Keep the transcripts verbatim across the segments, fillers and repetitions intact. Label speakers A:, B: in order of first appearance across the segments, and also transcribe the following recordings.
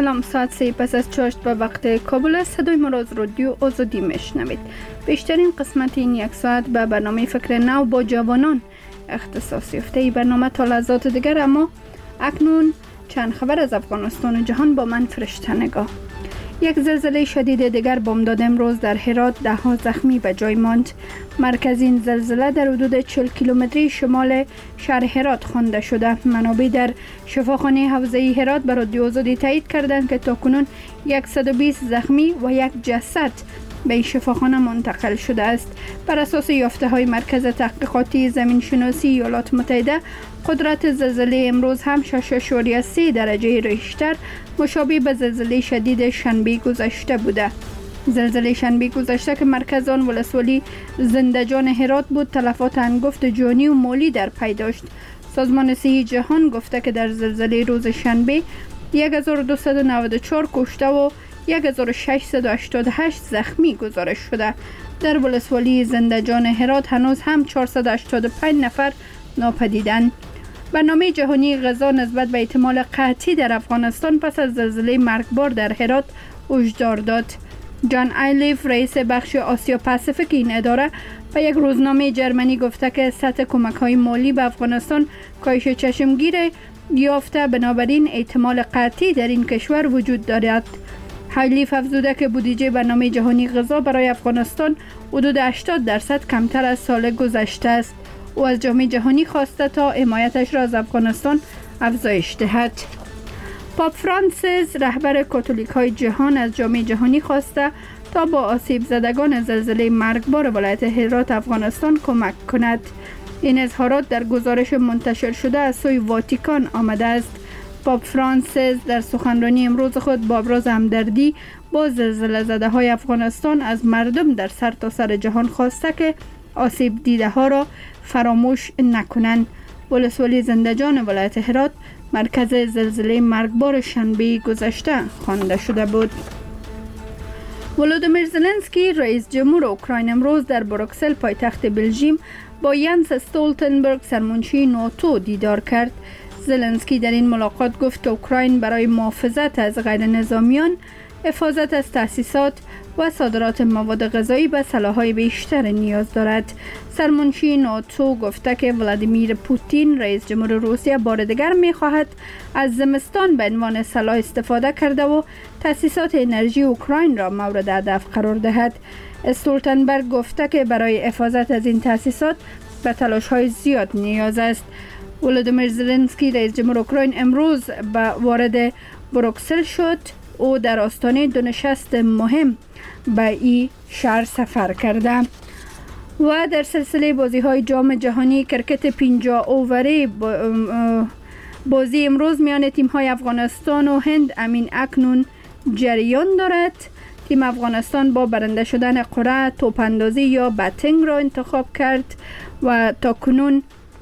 A: سلام، ساعت سه پس از چاشت به وقت کابل است. صدای ما را از رادیو آزادی میشنوید. بیشترین قسمت این یک ساعت به برنامه فکر نو با جوانان اختصاص یافته. این برنامه تا لحظات دیگر، اما اکنون چند خبر از افغانستان و جهان با من فرشته نگاه. یک زلزله شدید دیگر بامداد امروز در هرات، ده ها زخمی به جای ماند. مرکزین زلزله در حدود چهل کیلومتری شمال شهر هرات خوانده شده. منابع در شفاخانه حوزه هرات به رادیو آزادی تایید کردند که تاکنون صد و بیست زخمی و یک جسد به شفاخانه منتقل شده است. بر اساس یافته های مرکز تحقیقاتی زمین شناسی ایالات متحده، قدرت زلزله امروز هم شش و سه درجه ریشتر مشابه به زلزله شدید شنبه گذشته بوده. زلزله شنبه گذشته که مرکز آن ولسوالی زندجان هرات بود، تلفات انگفت جانی و مالی در پی داشت. سازمان صحی جهان گفته که در زلزله روز شنبه هزار و دویست و نود و چهار کشته و هزار و ششصد و هشتاد و هشت زخمی گزارش شده. در ولسوالی زندجان هرات هنوز هم چهارصد و هشتاد و پنج نفر ناپدیدند. برنامه جهانی غذا نسبت به احتمال قحطی در افغانستان پس از زلزله مرگبار در هرات هشدار داد. جان ایلیف، رئیس بخش آسیا پاسیفیک این اداره، به یک روزنامه جرمنی گفته که سطح کمک‌های مالی به افغانستان کاهش چشمگیر یافته، بنابراین احتمال قحطی در این کشور وجود دارد. ایلیف افزوده که بودجه برنامه جهانی غذا برای افغانستان حدود هشتاد درصد کمتر از سال گذشته است. او از جامعه جهانی خواسته تا حمایتش را از افغانستان افزایش دهد. پاپ فرانسیس، رهبر کاتولیک های جهان، از جامعه جهانی خواسته تا با آسیب زدگان زلزله مرگبار ولایت هرات افغانستان کمک کند. این اظهارات در گزارش منتشر شده از سوی واتیکان آمده است. پاپ فرانسیس در سخنرانی امروز خود با ابراز همدردی با زلزله زده های افغانستان از مردم در سرتاسر سر جهان خواسته که آسیب دیده ها را فراموش نکنند. ولسوالی زندجان ولایت هرات مرکز زلزله مرگبار شنبه گذشته خوانده شده بود. ولودیمیر زلنسکی، رئیس جمهور اوکراین، امروز در بروکسل پایتخت بلژیم با ینس استولتنبرگ، سرمنشی ناتو، دیدار کرد. زلنسکی در این ملاقات گفت که اوکراین برای محافظت از غیر نظامیان، حفاظت از تأسیسات و صادرات مواد غذایی به سلاح‌های بیشتر نیاز دارد. سرمنشی ناتو گفته که ولادیمیر پوتین، رئیس جمهور روسیه، بار دیگر می‌خواهد از زمستان به عنوان سلاح استفاده کرده و تأسیسات انرژی اوکراین را مورد هدف قرار دهد. استولتنبرگ گفته که برای حفاظت از این تأسیسات به تلاش‌های زیاد نیاز است. ولودیمیر زلنسکی، رئیس جمهور اوکراین، امروز به وارد بروکسل شد. او در آستانه دو نشست مهم به این شهر سفر کرده و در سلسله بازی های جام جهانی کرکت پنجاه اووری بازی امروز میان تیم های افغانستان و هند امین اکنون جریان دارد. تیم افغانستان با برنده شدن قرعه توپاندازی یا بتینگ را انتخاب کرد و تاکنون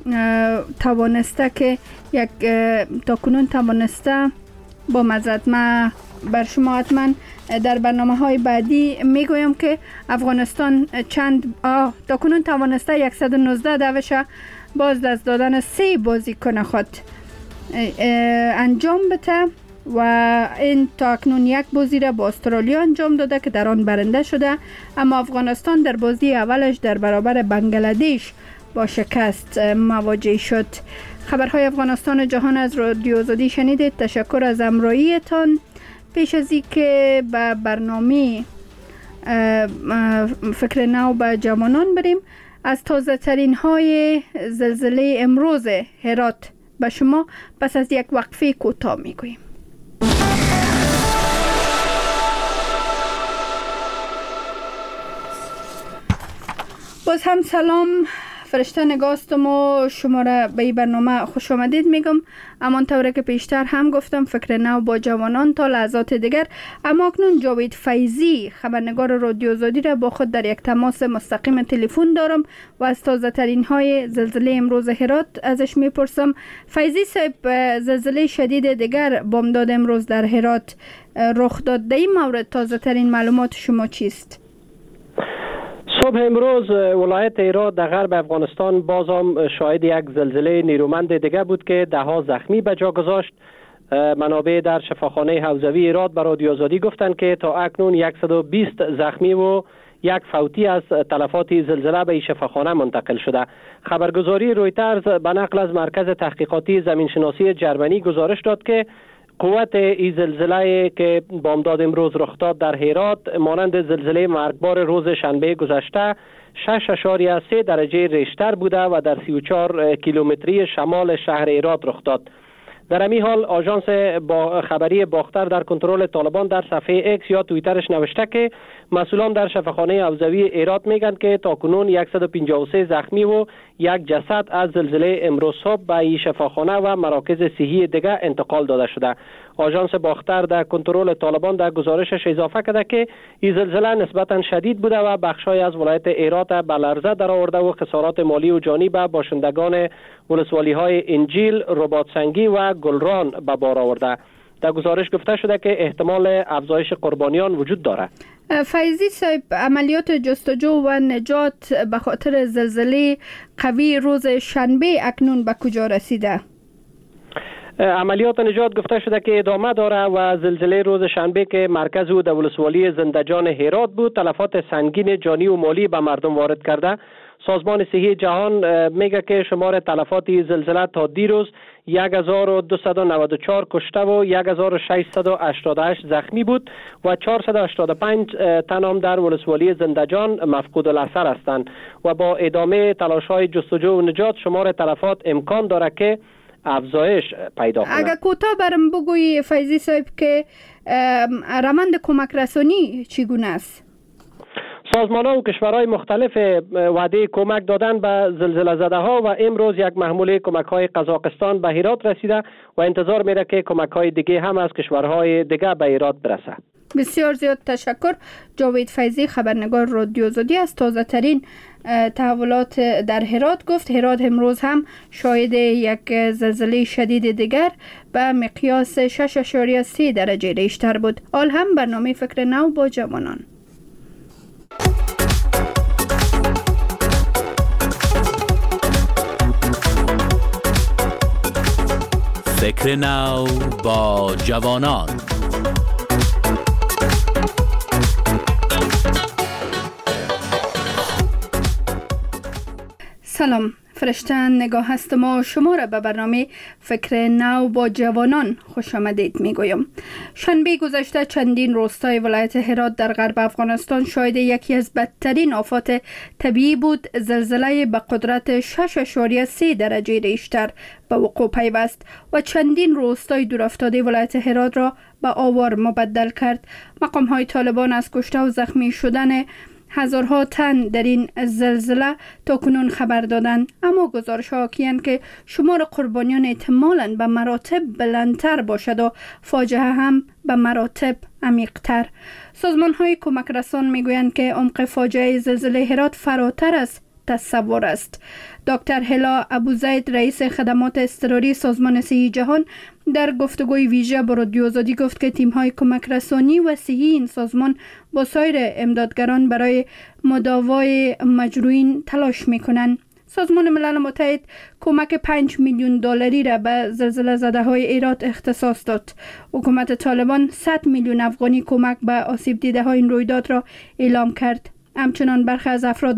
A: توانسته که یک تاکنون توانسته با مزد ما بر شما حتما در برنامه های بعدی میگویم که افغانستان چند آه تاکنون توانسته صد و نوزده دوش باز دست دادن سه بازیکن خود انجام بده و این تاکنون یک بازی را با استرالیا انجام داده که در آن برنده شده، اما افغانستان در بازی اولش در برابر بنگلادش با شکست مواجه شد. خبرهای افغانستان و جهان از رادیو آزادی شنیدید. تشکر از همراهیتان. پیش از اینکه به برنامه فکر نو به جوانان بریم، از تازه ترین های زلزله امروز هرات به شما پس از یک وقفه کوتاه میگوییم. باز هم سلام، فرشته نگاستم و شما را به این برنامه خوش آمدید میگم. امان طوره که پیشتر هم گفتم، فکر نو با جوانان تا لحظات دیگر. اما اکنون جاوید فیضی، خبرنگار رادیو آزادی، را با خود در یک تماس مستقیم تلفن دارم و از تازه ترین های زلزله امروز هرات ازش میپرسم. فیضی صاحب، زلزله شدید دیگر بامداد امروز در هرات رخ داد. در این مورد تازه ترین معلومات شما چیست؟
B: صبح امروز ولایت هرات در غرب افغانستان باز هم شاهد یک زلزله نیرومند دیگه بود که ده ها زخمی به جا گذاشت. منابع در شفاخانه حوزوی ایراد به رادیو آزادی گفتند که تا اکنون صد و بیست زخمی و یک فوتی از تلفات زلزله به شفاخانه منتقل شده. خبرگزاری رویترز به نقل از مرکز تحقیقاتی زمینشناسی جرمنی گزارش داد که قوت این زلزله که بامداد امروز رخ داد در هرات مانند زلزله مرگبار روز شنبه گذشته شش اشاریه سه درجه ریشتر بوده و در سی و چهار کیلومتری شمال شهر هرات رخ داد. در همین حال آژانس با خبری باختر در کنترل طالبان در صفحه اکس یا توییترش نوشته که مسئولان در شفاخانه حوزوی هرات میگن که تاکنون صد و پنجاه و سه زخمی و یک جسد از زلزله امروز صبح به این شفاخانه و مراکز صحی دیگر انتقال داده شده. آژانس باختر در کنترل طالبان در گزارشش اضافه کرده که این زلزله نسبتا شدید بوده و بخشای از ولایت هرات به لرزه در آورده و خسارات مالی و جانی به باشندگان ولسوالی های انجیل، رباطسنگی و گلران به بار آورده. در گزارش گفته شده که احتمال افزایش قربانیان وجود دارد.
A: فیضی صاحب، عملیات جستجو و نجات به خاطر زلزله قوی روز شنبه اکنون به کجا رسیده؟
B: عملیات نجات گفته شده که ادامه داره و زلزله روز شنبه که مرکز او در ولسوالی زندجان هرات بود تلفات سنگین جانی و مالی به مردم وارد کرده. سازمان صحی جهان میگه که شمار تلفات زلزله تا دیروز یک هزار و دویست و نود و چهار کشته و یک هزار و ششصد و هشتاد و هشت زخمی بود و چهارصد و هشتاد و پنج تن هم در ولسوالی زندجان مفقود الاثر هستند و با ادامه تلاش‌های جستجو و نجات شمار تلفات امکان داره که افزایش پیدا کنه.
A: اگر کوتاه برام بگویی فیضی صاحب که روند کمک رسانی چگونه است؟
B: سازمان ها و کشورهای مختلف وعده کمک دادن به زلزله زده ها و امروز یک محموله کمک های قزاقستان به هرات رسیده و انتظار میره که کمک های دیگه هم از کشورهای دیگه به هرات برسه.
A: بسیار زیاد تشکر. جاوید فیضی، خبرنگار رادیو آزادی، از تازه ترین تحولات در هرات گفت. هرات امروز هم شاهد یک زلزله شدید دیگر به مقیاس شش اشاریه سه درجه ریشتر بود. حال هم برنامه فکر نو با جوانان.
C: فکر نو با جوانان.
A: سلام، فرشته نگاه هست ما شما را به برنامه فکر نو با جوانان خوش آمدید میگویم. شنبه گذشته چندین روستای ولایت هرات در غرب افغانستان شاهد یکی از بدترین آفات طبیعی بود. زلزله به قدرت شش اشاریه سه درجه ریشتر به وقوع پیوست و چندین روستای دورافتاده ولایت هرات را به آوار مبدل کرد. مقام های طالبان از کشته و زخمی شدن هزارها تن در این زلزله تا کنون خبر دادند، اما گزارش ها حاکی‌اند که شمار قربانیان احتمالاً به مراتب بلندتر باشد و فاجعه هم به مراتب عمیق‌تر. سازمان های کمک رسان میگویند که عمق فاجعه زلزله هرات فراتر از تصور است. دکتر هلا ابوزید، رئیس خدمات اضطراری سازمان صحی جهان، در گفتگوی ویژه با رادیو آزادی گفت که تیم‌های کمک رسانی و صحی این سازمان با سایر امدادگران برای مداوای مجروحین تلاش می‌کنند. سازمان ملل متحد کمک پنج میلیون دلاری را به زلزله زده های هرات اختصاص داد. حکومت طالبان صد میلیون افغانی کمک به آسیب دیده های این رویداد را اعلام کرد. همچنان برخی از افراد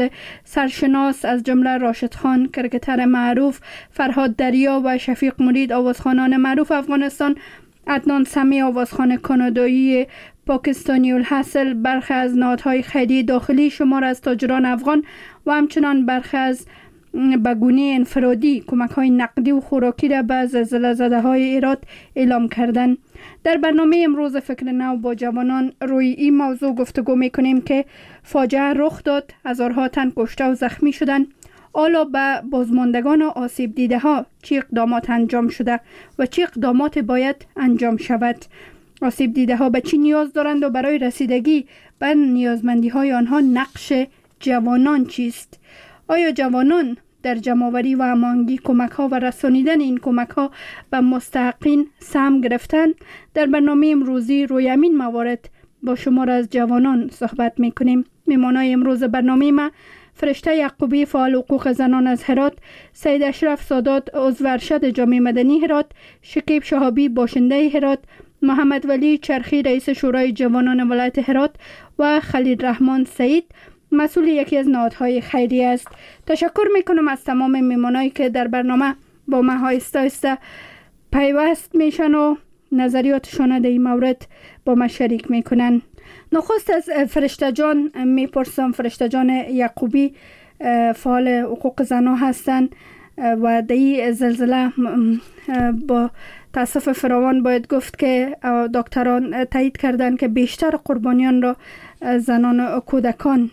A: سرشناس از جمله راشد خان کرکتر معروف، فرهاد دریا و شفیق مرید آوازخوانان معروف افغانستان، عدنان سمی آوازخوان کانادایی پاکستانی الحاصل، برخی از نهادهای خیریه داخلی شمار از تاجران افغان و همچنان برخی از به گونه انفرادی کمک های نقدی و خوراکی را به زلزله زده های هرات اعلام کردند. در برنامه امروز فکر نو با جوانان روی این موضوع گفتگو میکنیم که فاجعه رخ داد، هزارها تن کشته و زخمی شدند. حالا به بازماندگان و آسیب دیده ها چه اقدامات انجام شده و چه اقدامات باید انجام شود؟ آسیب دیده ها به چی نیاز دارند و برای رسیدگی به نیازمندی های آنها نقش جوانان چیست؟ آیا جوانان در جمع‌آوری و هماهنگی کمک ها و رسانیدن این کمک ها به مستحقین سهم گرفتن؟ در برنامه امروزی روی همین موارد با شمار از جوانان صحبت میکنیم. میمانای امروز برنامه ما فرشته یعقوبی فعال حقوق زنان از هرات، سید اشرف سادات عضو ارشد جامعه مدنی هرات، شکیب شهابی باشنده هرات، محمد ولی چرخی رئیس شورای جوانان ولایت هرات و خلیل رحمان سعید مسئول یکی از نهادهای خیریه است. تشکر میکنم از تمام میمانایی که در برنامه با ما آهسته آهسته پیوست میشن و نظریاتشان در این مورد با ما شریک میکنن. نخست از فرشته جان میپرسم. فرشته جان یعقوبی فعال حقوق زنان هستند و در این زلزله با تاسف فراوان باید گفت که دکتران تایید کردند که بیشتر قربانیان را زنان و کودکان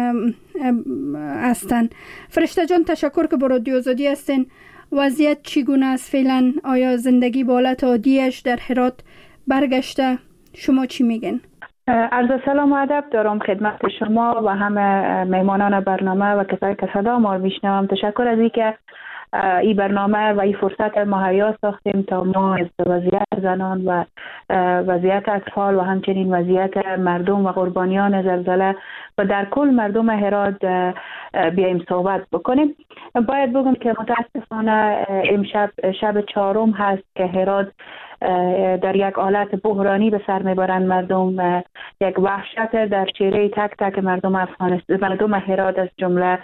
A: هستند. فرشته جان تشکر که با رادیو آزادی هستین. وضعیت چگونه است فعلا؟ آیا زندگی به حالت عادیش در هرات برگشته؟ شما چی میگن؟
D: عرض سلام و ادب دارم خدمت شما و همه میمانان برنامه و کسایی که صدا ما میشنوم. تشکر از اینکه این برنامه و این فرصت مهیا ساختیم تا ما از وضعیت زنان و وضعیت اطفال و همچنین وضعیت مردم و قربانیان زلزله و در کل مردم هرات بیایم صحبت بکنیم. باید بگم که متاسفانه امشب شب چهارم هست که هرات در یک حالت بحرانی به سر میبرند. مردم یک وحشت در چهره تک تک مردم افغانستان، مردم هرات از جمله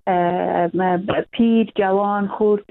D: پیر، جوان، خورد،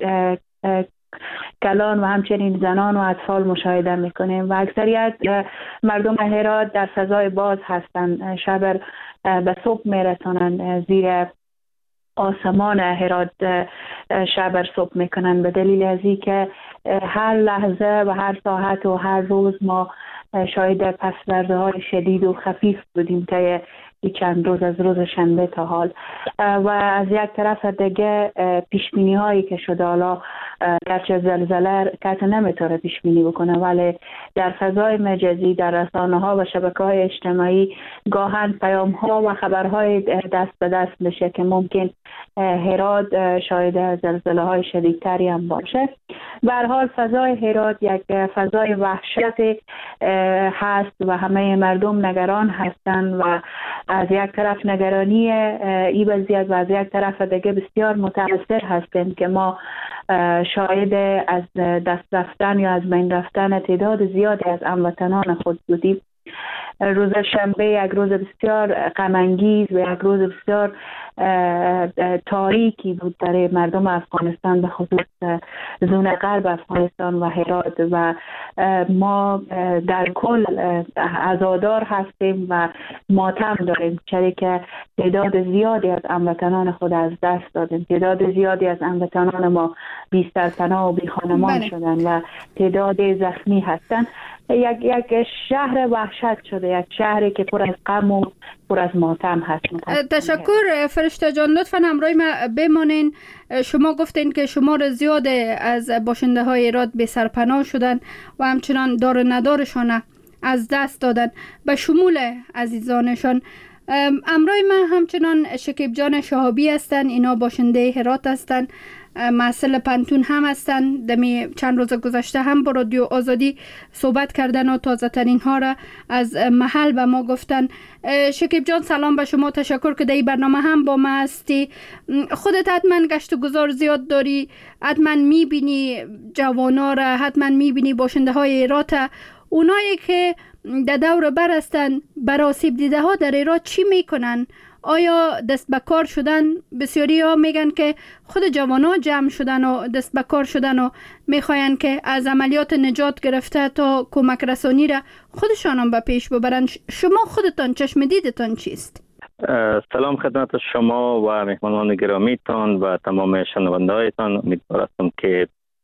D: کلان و همچنین زنان و اطفال مشاهده میکنیم و اکثریت مردم هرات در فضای باز هستند. شب به صبح میرسانند زیر آسمان هرات، شب صبح میکنن به دلیل از این که هر لحظه و هر ساعت و هر روز ما شاید پسورده های شدید و خفیف بودیم تا چند روز از روز شنبه تا حال. و از یک طرف دیگه پیشبینی هایی که شده، حالا گرچه زلزله کسی نمیتونه پیشبینی بکنه، ولی در فضای مجازی، در رسانه ها و شبکه های اجتماعی گاهن پیام ها و خبرهای دست به دست بشه که ممکن هرات شاید زلزله های شدیدتری هم باشه. به هر حال فضای هرات یک فضای وحشت هست و همه مردم نگران هستند و از یک طرف نگرانی این وضعیت و از یک طرف دیگه بسیار متأثر هستیم که ما شاهد از دست رفتن یا از بین رفتن تعداد زیادی از هموطنان خود بودیم. روز شنبه یک روز بسیار غم انگیز و یک روز بسیار تاریکی بود برای مردم افغانستان، به خصوص زون غرب افغانستان و هرات و ما در کل عزادار هستیم و ماتم داریم، چرا که تعداد زیادی از هموطنان خود از دست دادیم. تعداد زیادی از هموطنان ما بی سرپناه و بی خانمان شدن و تعداد زخمی هستند. یک یک شهر وحشت شده، یک شهری که پر از غم و پر از ماتم هست.
A: تشکر فرشته جان. لطفاً همراه ما بمانین. شما گفتین که شمار زیاد از باشنده های هرات به سرپناه شدن و همچنان دار و ندارشان از دست دادن، به شمول عزیزانشان. همراه ما همچنان شکیب جان شهابی هستن. اینا باشنده هرات هستن، محصل پنتون هم هستن. دمی چند روز گذشته هم با رادیو آزادی صحبت کردن و تازه ترین ها را از محل به ما گفتن. شکیب جان سلام به شما، تشکر که در این برنامه هم با ما هستی. خودت حتما گشت و گذار زیاد داری، حتما میبینی جوانا را، حتما میبینی باشنده های هرات، اونایی که در دور بر هستن. بر آسیب دیده ها در هرات چی میکنن؟ آیا دست به کار شدن؟ بسیاری ها میگن که خود جوان ها جمع شدن و دست به کار شدن و میخواین که از عملیات نجات گرفته تا کمک رسانی را خودشان هم به پیش ببرن. شما خودتان چشم دیدتان چیست؟
E: سلام خدمت شما و مهمانان گرامیتان و تمام شنونده هایتان. امیدوار هستم که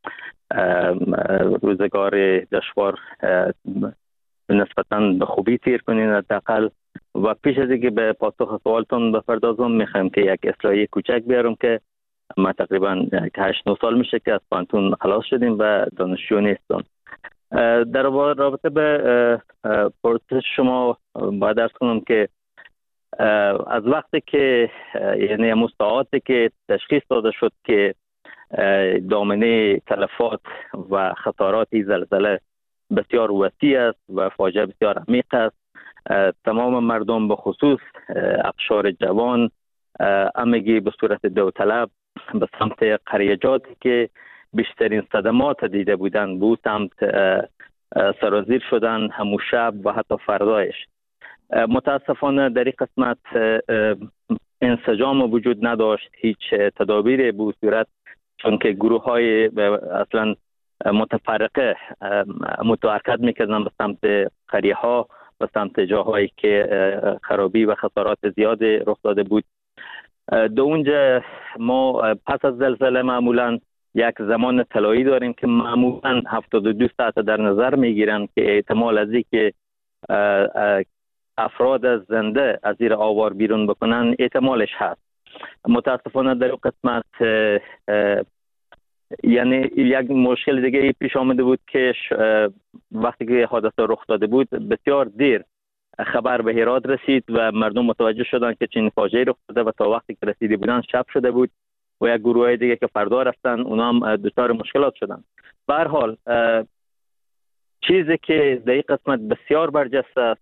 E: روزگار دشوار نسبتاً به خوبی تیر کنین حداقل. و پیش از اینکه به پاسخ سوالتون بپردازم میخوایم که یک اصلاحی کوچک بیارم که ما تقریبا هشت نه سال میشه که از پانتون خلاص شدیم و دانشجو نیستم. در رابطه به پرسش شما باید ارز کنم که از وقتی که یعنی مستعاتی که تشخیص داده شد که دامنه تلفات و خطرات زلزله بسیار وسیع است و فاجعه بسیار عمیق است، تمام مردم به خصوص اقشار جوان همگی به صورت داوطلب به سمت قریجاتی که بیشترین صدمات دیده بودن بود سمت سرازیر شدن همون شب و حتی فردایش. متاسفانه در این قسمت انسجام وجود نداشت، هیچ تدابیر بود صورت، چون که گروه های اصلا متفرقه متحرکت میکردن به سمت قریه ها، به سمت جاهایی که خرابی و خسارات زیاد رخ داده بود. دو اونجا ما پس از زلزله معمولا یک زمان طلایی داریم که معمولا هفتاد و دو ساعت در نظر میگیرن که احتمال از اینکه افراد زنده از زیر آوار بیرون بکنن احتمالش هست. متاسفانه در قسمت یعنی یک مشکل دیگه پیش آمده بود که وقتی که حادثه رخ داده بود بسیار دیر خبر به هرات رسید و مردم متوجه شدن که چنین فاجعه‌ای رخ داده و تا وقتی که رسیده بودن شب شده بود و یک گروه دیگه که فردا رفتن اونا هم دچار مشکلات شدن. به هر حال چیزی که در این قسمت بسیار برجسته است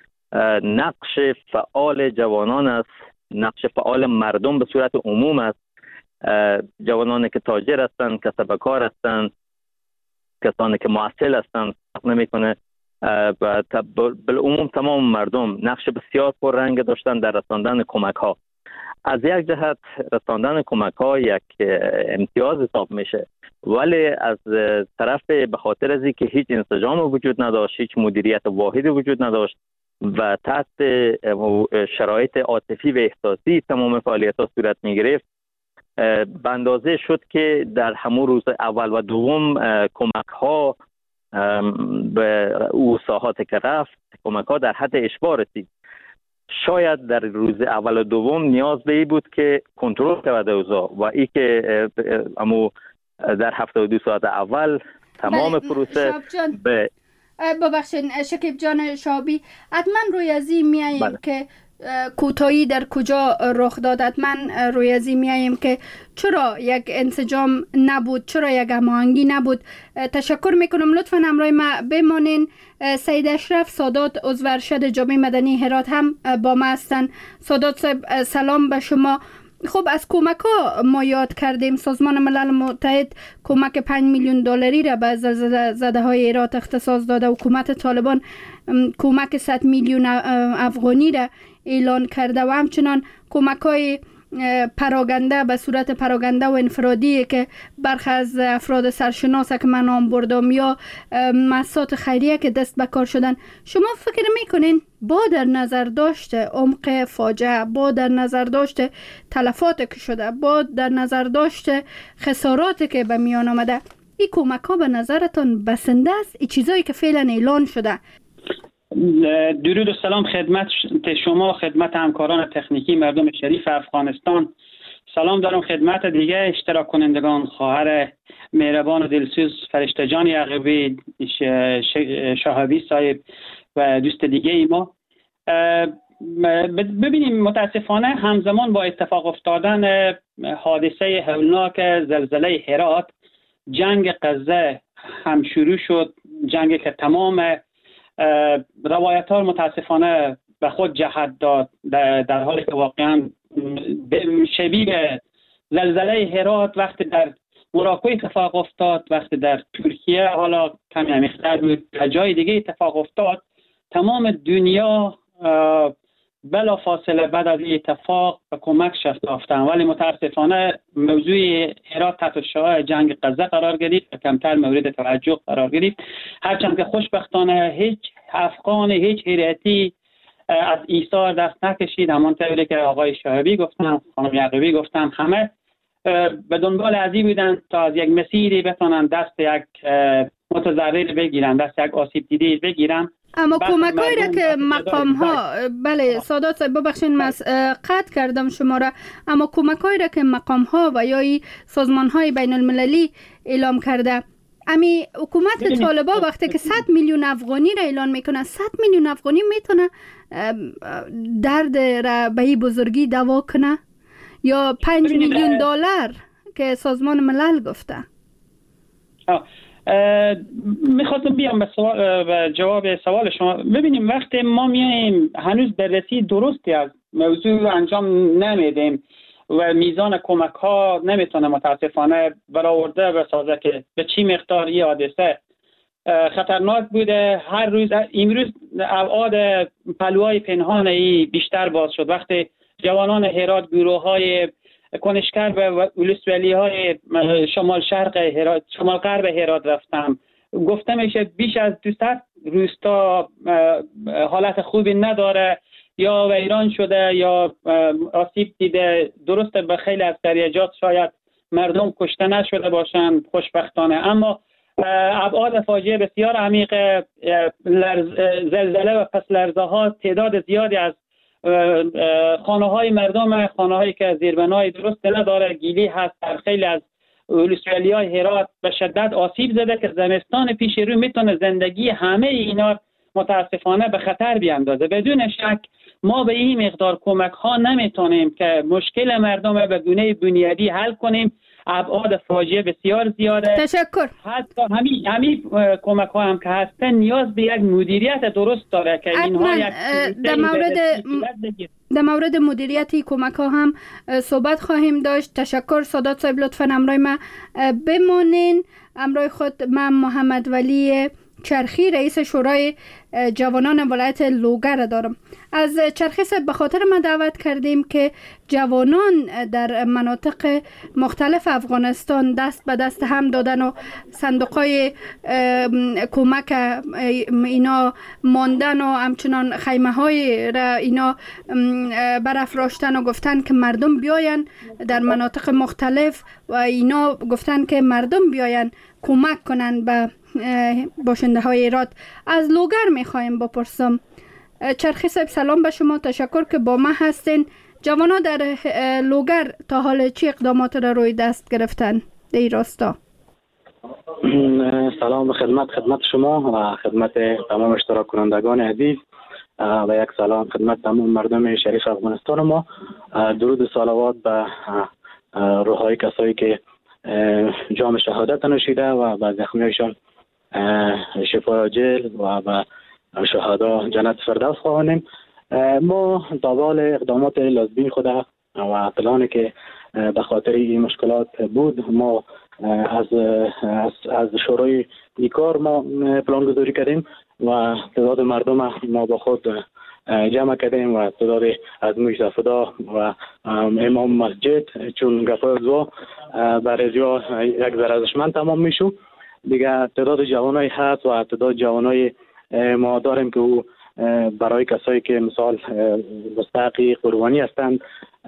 E: نقش فعال جوانان است، نقش فعال مردم به صورت عموم است. جوانانی که تاجر هستند، کسب کار هستند، کسانی که معسل هستند، نمیکنه و بالعموم تمام مردم نقش بسیار پررنگ داشتن در رساندن کمک ها. از یک جهت رساندن کمک ها یک امتیاز حساب میشه، ولی از طرف به خاطر از اینکه هیچ انسجام وجود نداشت، هیچ مدیریت واحدی وجود نداشت و تحت شرایط عاطفی و احساسی تمام فعالیت ها صورت می گرفت، به اندازه شد که در همون روز اول و دوم کمک ها به او ساحات که رفت کمک ها در حد اشباع رسید. شاید در روز اول و دوم نیاز به ای بود که کنترل شود اوضاع و ای که امو در هفته و دو ساعت اول تمام پروسه به
A: ببخشید شکیب جان شابی، حتما روی از این میاییم بله. که کوتاهی در کجا رخ داد، حتما روی از این میاییم که چرا یک انسجام نبود، چرا یک هماهنگی نبود. تشکر میکنم، لطفا همراه ما بمانین. سید اشرف سادات عضو ارشد جامعه مدنی هرات هم با ما هستن. سادات صاحب سلام به شما. خب از کمک ها ما یاد کردیم. سازمان ملل متحد کمک پنج میلیون دلاری را به زلزله زده های هرات اختصاص داده. حکومت طالبان کمک صد میلیون افغانی را اعلان کرده و همچنان کمک های پراگنده به صورت پراگنده و انفرادی که برخی از افراد سرشناس که من نام بردم یا مؤسسات خیریه که دست به کار شدن. شما فکر میکنین با در نظر داشته عمق فاجعه، با در نظر داشته تلفات که شده، با در نظر داشته خسارات که به میان آمده، این کمک ها به نظرتان بسنده است؟ این چیزایی که فعلا اعلان شده؟
F: درود و سلام خدمت شما، خدمت همکاران تکنیکی مردم شریف افغانستان. سلام دارم خدمت دیگه اشتراک کنندگان، خواهر مهربان و دلسوز فرشته جان یعقوبی، شاهبی صاحب و دوست دیگه ای ما. ببینیم متاسفانه همزمان با اتفاق افتادن حادثه هولناک زلزله هرات، جنگ غزه هم شروع شد، جنگی که تمام روایت ها متاسفانه به خود جهت داد، در حالی که واقعا شبیه زلزله هرات وقتی در موراکو اتفاق افتاد، وقتی در ترکیه حالا کمی عمیق‌تر بود، در جای دیگه اتفاق افتاد، تمام دنیا بلا فاصله بعد از این اتفاق به کمک شتافتن. ولی متاسفانه موضوع هرات تحت شعاع جنگ غزه قرار گرفت و کمتر مورد توجه قرار گرفت، هرچند که خوشبختانه هیچ افغان، هیچ هریتی از ایثار دست نکشید. همانطوری که آقای شاهبی گفتم، خانم یعقوبی گفتم، همه به دنبال ازی بودن تا از یک مسیری بتونن دست یک متضرر بگیرن، دست یک آسیب دیده بگیرن.
A: اما کمک هایی را که مقام ها، بله سادات صاحب ببخشید من قطع کردم شما را، اما کمک هایی را که مقام ها و یا سازمان های بین المللی اعلام کرده، امی حکومت طالبا وقتی که صد میلیون افغانی را اعلان میکنه، صد میلیون افغانی میتونه درد را به این بزرگی دوا کنه؟ یا پنج میلیون دلار که سازمان ملل گفته؟
F: میخواستم بیام به, سوال، به جواب سوال شما. ببینیم وقتی ما میایم هنوز بررسی درستی از موضوع انجام نمیدیم و میزان کمک ها نمیتونه متاسفانه برآورده بسازه که به چی مقدار این حادثه خطرناک بوده. هر روز امروز ابعاد پلوهای پنهان ای بیشتر باز شد. وقتی جوانان هرات گروه های کنشگر به ولسوالی های شمال شرق هرات، شمال غرب هرات رفتم، گفته میشه بیش از دویست روستا حالت خوبی نداره، یا ویران شده یا آسیب دیده. درسته به خیلی از دریاجات شاید مردم کشته نشده باشند خوشبختانه، اما ابعاد فاجعه بسیار عمیق، زلزله و پس لرزه ها تعداد زیادی از خانه های مردم، خانه هایی که زیربنای درست نداره، گیلی هست. در خیلی از ولسوالی های هرات به شدت آسیب زده که زمستان پیش رو میتونه زندگی همه اینا متاسفانه به خطر بیاندازه. بدون شک ما به این مقدار کمک ها نمیتونیم که مشکل مردم به گونه بنیادی حل کنیم. ابعاد فاجعه بسیار زیاده.
A: تشکر.
F: حتی همین همین کمک ها هم که هستن نیاز به یک مدیریت درست داره که اینها یک
A: در مورد در مورد مدیریتی کمک ها هم صحبت خواهیم داشت. تشکر سادات صاحب، لطفا همراه ما بمانین. همراه خود من محمد ولی چرخی، رئیس شورای جوانان ولایت لوگر دارم. از چرخی صاحب به خاطر ما دعوت کردیم که جوانان در مناطق مختلف افغانستان دست به دست هم دادن و صندوقای کمک اینا ماندن و همچنان خیمه های را اینا برافراشتن و گفتن که مردم بیاین در مناطق مختلف و اینا گفتن که مردم بیاین کمک کنن به باشنده های هرات. از لوگر میخوایم بپرسم. چرخی صاحب سلام به شما، تشکر که با ما هستین. جوانا در لوگر تا حال چی اقدامات را روی دست گرفتن در این راستا؟
G: سلام خدمت خدمت شما و خدمت تمام اشتراک کنندگان عزیز و یک سلام خدمت تمام مردم شریف افغانستان ما. درود و صلوات به روحای کسایی که جام شهادت نوشیده و به زخمیایشان شفای عاجل و به شهدا جنت فردوس خواهانیم. ما دنبال اقدامات لازمی خود و پلانی که به خاطر این مشکلات بود، ما از از, از شورای این کار ما پلان گذاری کردیم و تعداد مردم ما با خود جمع کردیم و تعداد از مجتفدا و امام مسجد چون گفای زوا برای زیاد یک ارزشمند تمام میشو. دیگه تعداد جوانای هست و تعداد جوانای ما داریم که او برای کسایی که مثال مستحقی قربانی هستند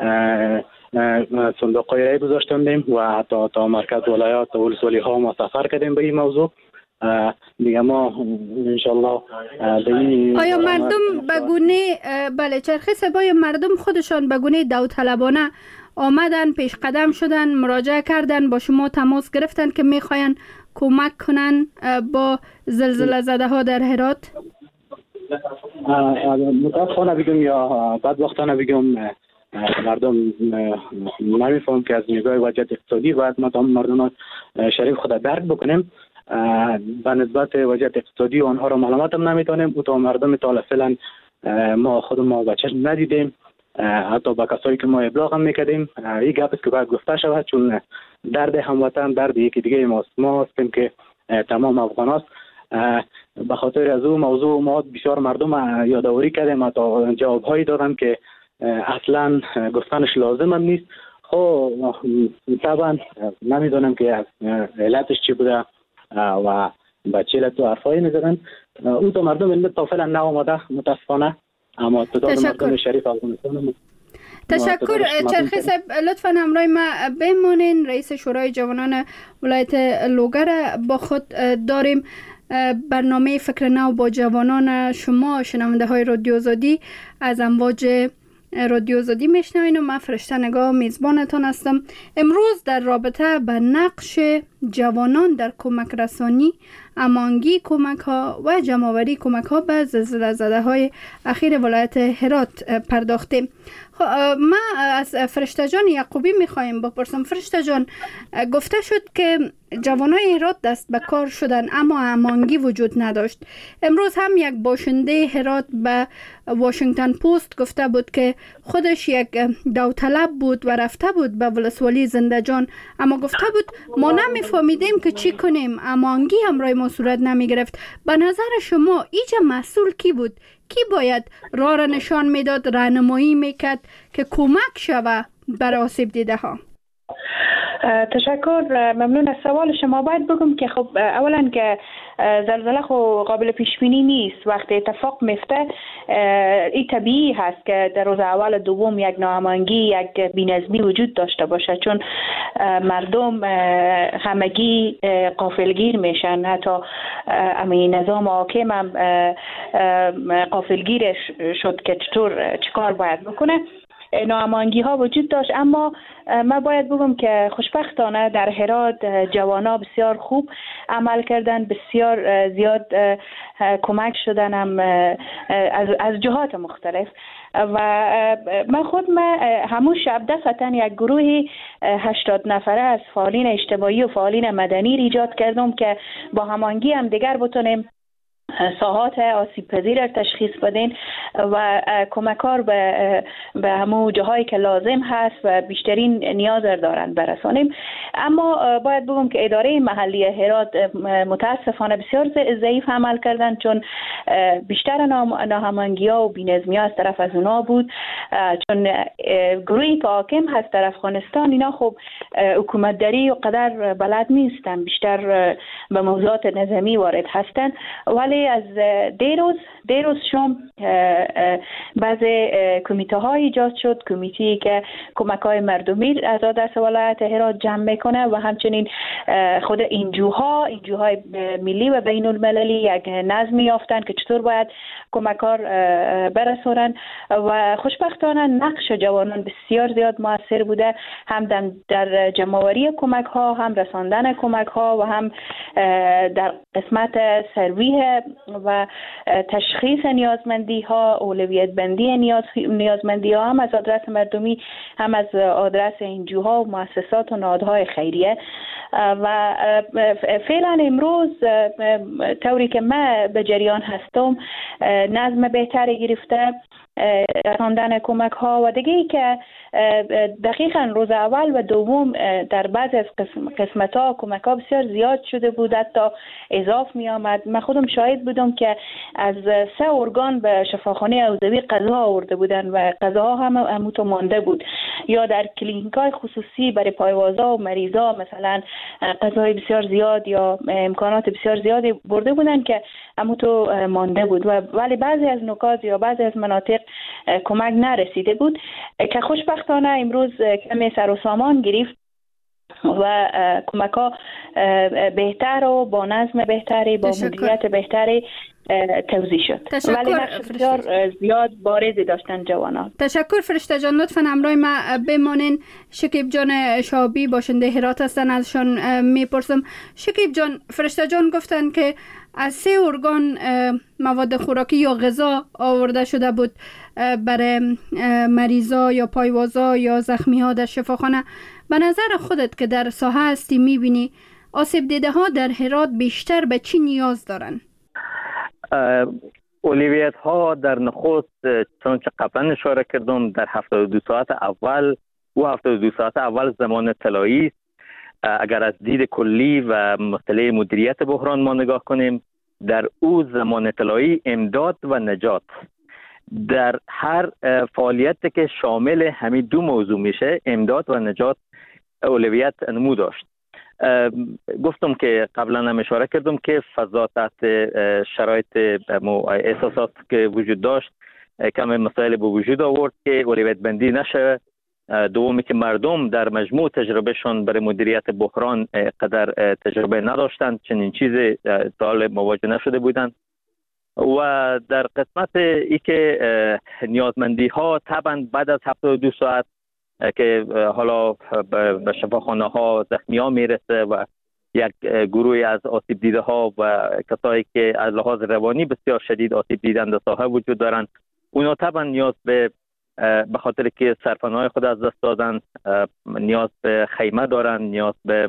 G: صندوقای رای گذاشتیم و حتی تا مرکز ولایات و ولسوالی ها ما سفر کردیم به این موضوع. دیگه ما انشالله
A: آیا مردم به گونه بله چرخی سبای مردم خودشان به گونه داوطلبانه آمدن، پیش قدم شدن، مراجعه کردن، با شما تماس گرفتن که میخواین کمک کنن با زلزله زده ها در هرات؟
G: متاسفانه بگم یا بعد وقتانه بگم مردم نمیفهم که از نگاه وضعیت اقتصادی باید ما تمام مردم شریف خود درک بکنیم. به نسبت وضعیت اقتصادی و آنها را معلومات هم نمیتونیم. او تا مردم تا فعلا ما خود ما بچه ندیدیم، حتی با کسایی که ما ابلاغ هم میکردیم. این گپ است که باید گفته شود، چون درد هموطن درد یکی دیگه ماست. ما هستیم که تمام افغان هست. به خاطر از اون موضوع ما بسیار مردم یادآوری کردیم، تا جواب هایی دادم که اصلا گفتنش لازم هم نیست. خب طبعا نمیدونم که علتش چی بوده و بچه علت و حرفایی میزدن. او تا مردم این تا فعلا ناماده متاسفانه، اما تعداد مردم شریف افغانستان.
A: تشکر چرخی صاحب، لطفا همراه ما بمانین. رئیس شورای جوانان ولایت لوگر با خود داریم. برنامه فکر نو با جوانان شما شنونده های رادیو آزادی از امواج رادیو آزادی میشنوین و من فرشته نگاه میزبانتان هستم. امروز در رابطه به نقش جوانان در کمک رسانی، امانگی کمک ها و جمع‌آوری کمک ها به زلزله زده های اخیر ولایت هرات پرداختیم. ما از فرشته جان یعقوبی میخوایم بپرسم. فرشته جان، گفته شد که جوانای هرات دست به کار شدن اما امانگی وجود نداشت. امروز هم یک باشنده هرات به واشنگتن پست گفته بود که خودش یک داوطلب بود و رفته بود به ولسوالی زنده‌جان، اما گفته بود ما نمیفهمیدیم که چی کنیم، امانگی همراه ما صورت نمی گرفت. به نظر شما ایجا مسئول کی بود؟ کی باید راه را نشان میداد، راهنمایی میکرد که کمک شود برای آسیب دیده ها؟
D: تشکر، ممنون از سوال شما. باید بگم که خب اولا که زلزله خو قابل پیش بینی نیست. وقتی اتفاق میفته این طبیعی هست که در روز اول دوم یک ناامنگی، یک بی‌نظمی وجود داشته باشه، چون مردم همگی غافلگیر میشن. حتی همین نظام حاکم هم غافلگیر شد که چطور چیکار باید بکنه. ناامنگی ها وجود داشت، اما من باید بگم که خوشبختانه در هرات جوانا بسیار خوب عمل کردن، بسیار زیاد کمک شدن هم از از جهات مختلف. و من خود من همون شب دفعتا یک گروه هشتاد نفره از فعالین اجتماعی و فعالین مدنی ایجاد کردم که با هماهنگی هم دیگر بتونیم ساحات آسیب پذیر را تشخیص بدین و کمکار به به همو جاهایی که لازم هست و بیشترین نیاز دارند برسانیم. اما باید بگم که اداره محلی هرات متاسفانه بسیار ضعیف عمل کردند، چون بیشتر ناهماهنگی ها و بی‌نظمی ها از طرف از اونا بود. چون گروهی که حاکم هست در افغانستان، اینا خب حکومت داری و قدر بلد نیستن، بیشتر به موضوعات نظامی وارد هستند. ولی از دیروز دیروز شام بعضی کمیته ها ایجاد شد، کمیتی که کمک های مردمی از آدرس ولایت هرات جمع میکنه و همچنین خود اینجوها اینجوهای ملی و بین المللی یک نظمی یافتن که چطور باید کمکار برسونن. و خوشبختانه نقش جوانان بسیار زیاد موثر بوده، هم در جمع‌آوری کمک ها، هم رساندن کمک ها و هم در قسمت سرویه و تشخیص نیازمندی ها، اولویت بندی نیاز نیازمندی ها، هم از آدرس مردمی هم از آدرس انجوها و مؤسسات و نهادهای خیریه. و فعلا امروز طوری که من به جریان هستم نظم بهتری گرفته، رساندن کمک ها و دیگه ای که دقیقا روز اول و دوم در بعض از قسمت ها کمک ها بسیار زیاد شده بود، حتی اضاف می آمد. من خودم شاهد بودم که از سه ارگان به شفاخانه حوزوی غذا آورده بودن و غذاها هم همونطور مانده بود، یا در کلینیک های خصوصی برای پایوازا و مریضا مثلا غذای بسیار زیاد یا امکانات بسیار زیادی برده بودن که همونطور مانده بود. و ولی بعضی از نکات یا بعضی از مناطق کمک نرسیده بود که خوشبختانه امروز کمی سر و سامان گرفت و کمک ها بهتر و با نظم بهتری، با مدیریت بهتری توزیع شد. ولی نقش بسیار زیاد بارزی داشتن جوانان.
A: تشکر فرشته جان. لطفاً همراه ما بمانین. شکیب جان شابی باشنده هرات هستن، ازشان میپرسم. شکیب جان، فرشته جان گفتن که از سه ارگان مواد خوراکی یا غذا آورده شده بود برای مریضا یا پایوازا یا زخمی ها در شفاخانه. به نظر خودت که در ساحه هستی میبینی آسیب دیده ها در هرات بیشتر به چی نیاز دارن؟
E: اولویت ها در نخست چون که قبلا اشاره کردم در هفتاد و دو ساعت اول و هفتاد و دو ساعت اول زمان طلایی است. اگر از دید کلی و مسئله مدیریت بحران ما نگاه کنیم، در او زمان طلایی امداد و نجات در هر فعالیت که شامل همین دو موضوع میشه، امداد و نجات اولویت نمو داشت. گفتم که قبلا هم اشاره کردم که فضا تحت شرایط احساسات که وجود داشت کم مسائل به وجود آورد که اولویت بندی نشه. دومی که مردم در مجموع تجربهشون برای مدیریت بحران قدر تجربه نداشتند، چنین چیز تا حال مواجه نشده بودند. و در قسمت ای که نیازمندی ها طبعا بعد از هفتاد و دو ساعت که حالا به شفاخانه ها زخمی ها میرسه و یک گروه از آسیب دیده ها و کسایی که از لحاظ روانی بسیار شدید آسیب دیدن در ساحه وجود دارند. اونا طبعا نیاز به به خاطر که سرپناه خود از دست دادن نیاز به خیمه دارن، نیاز به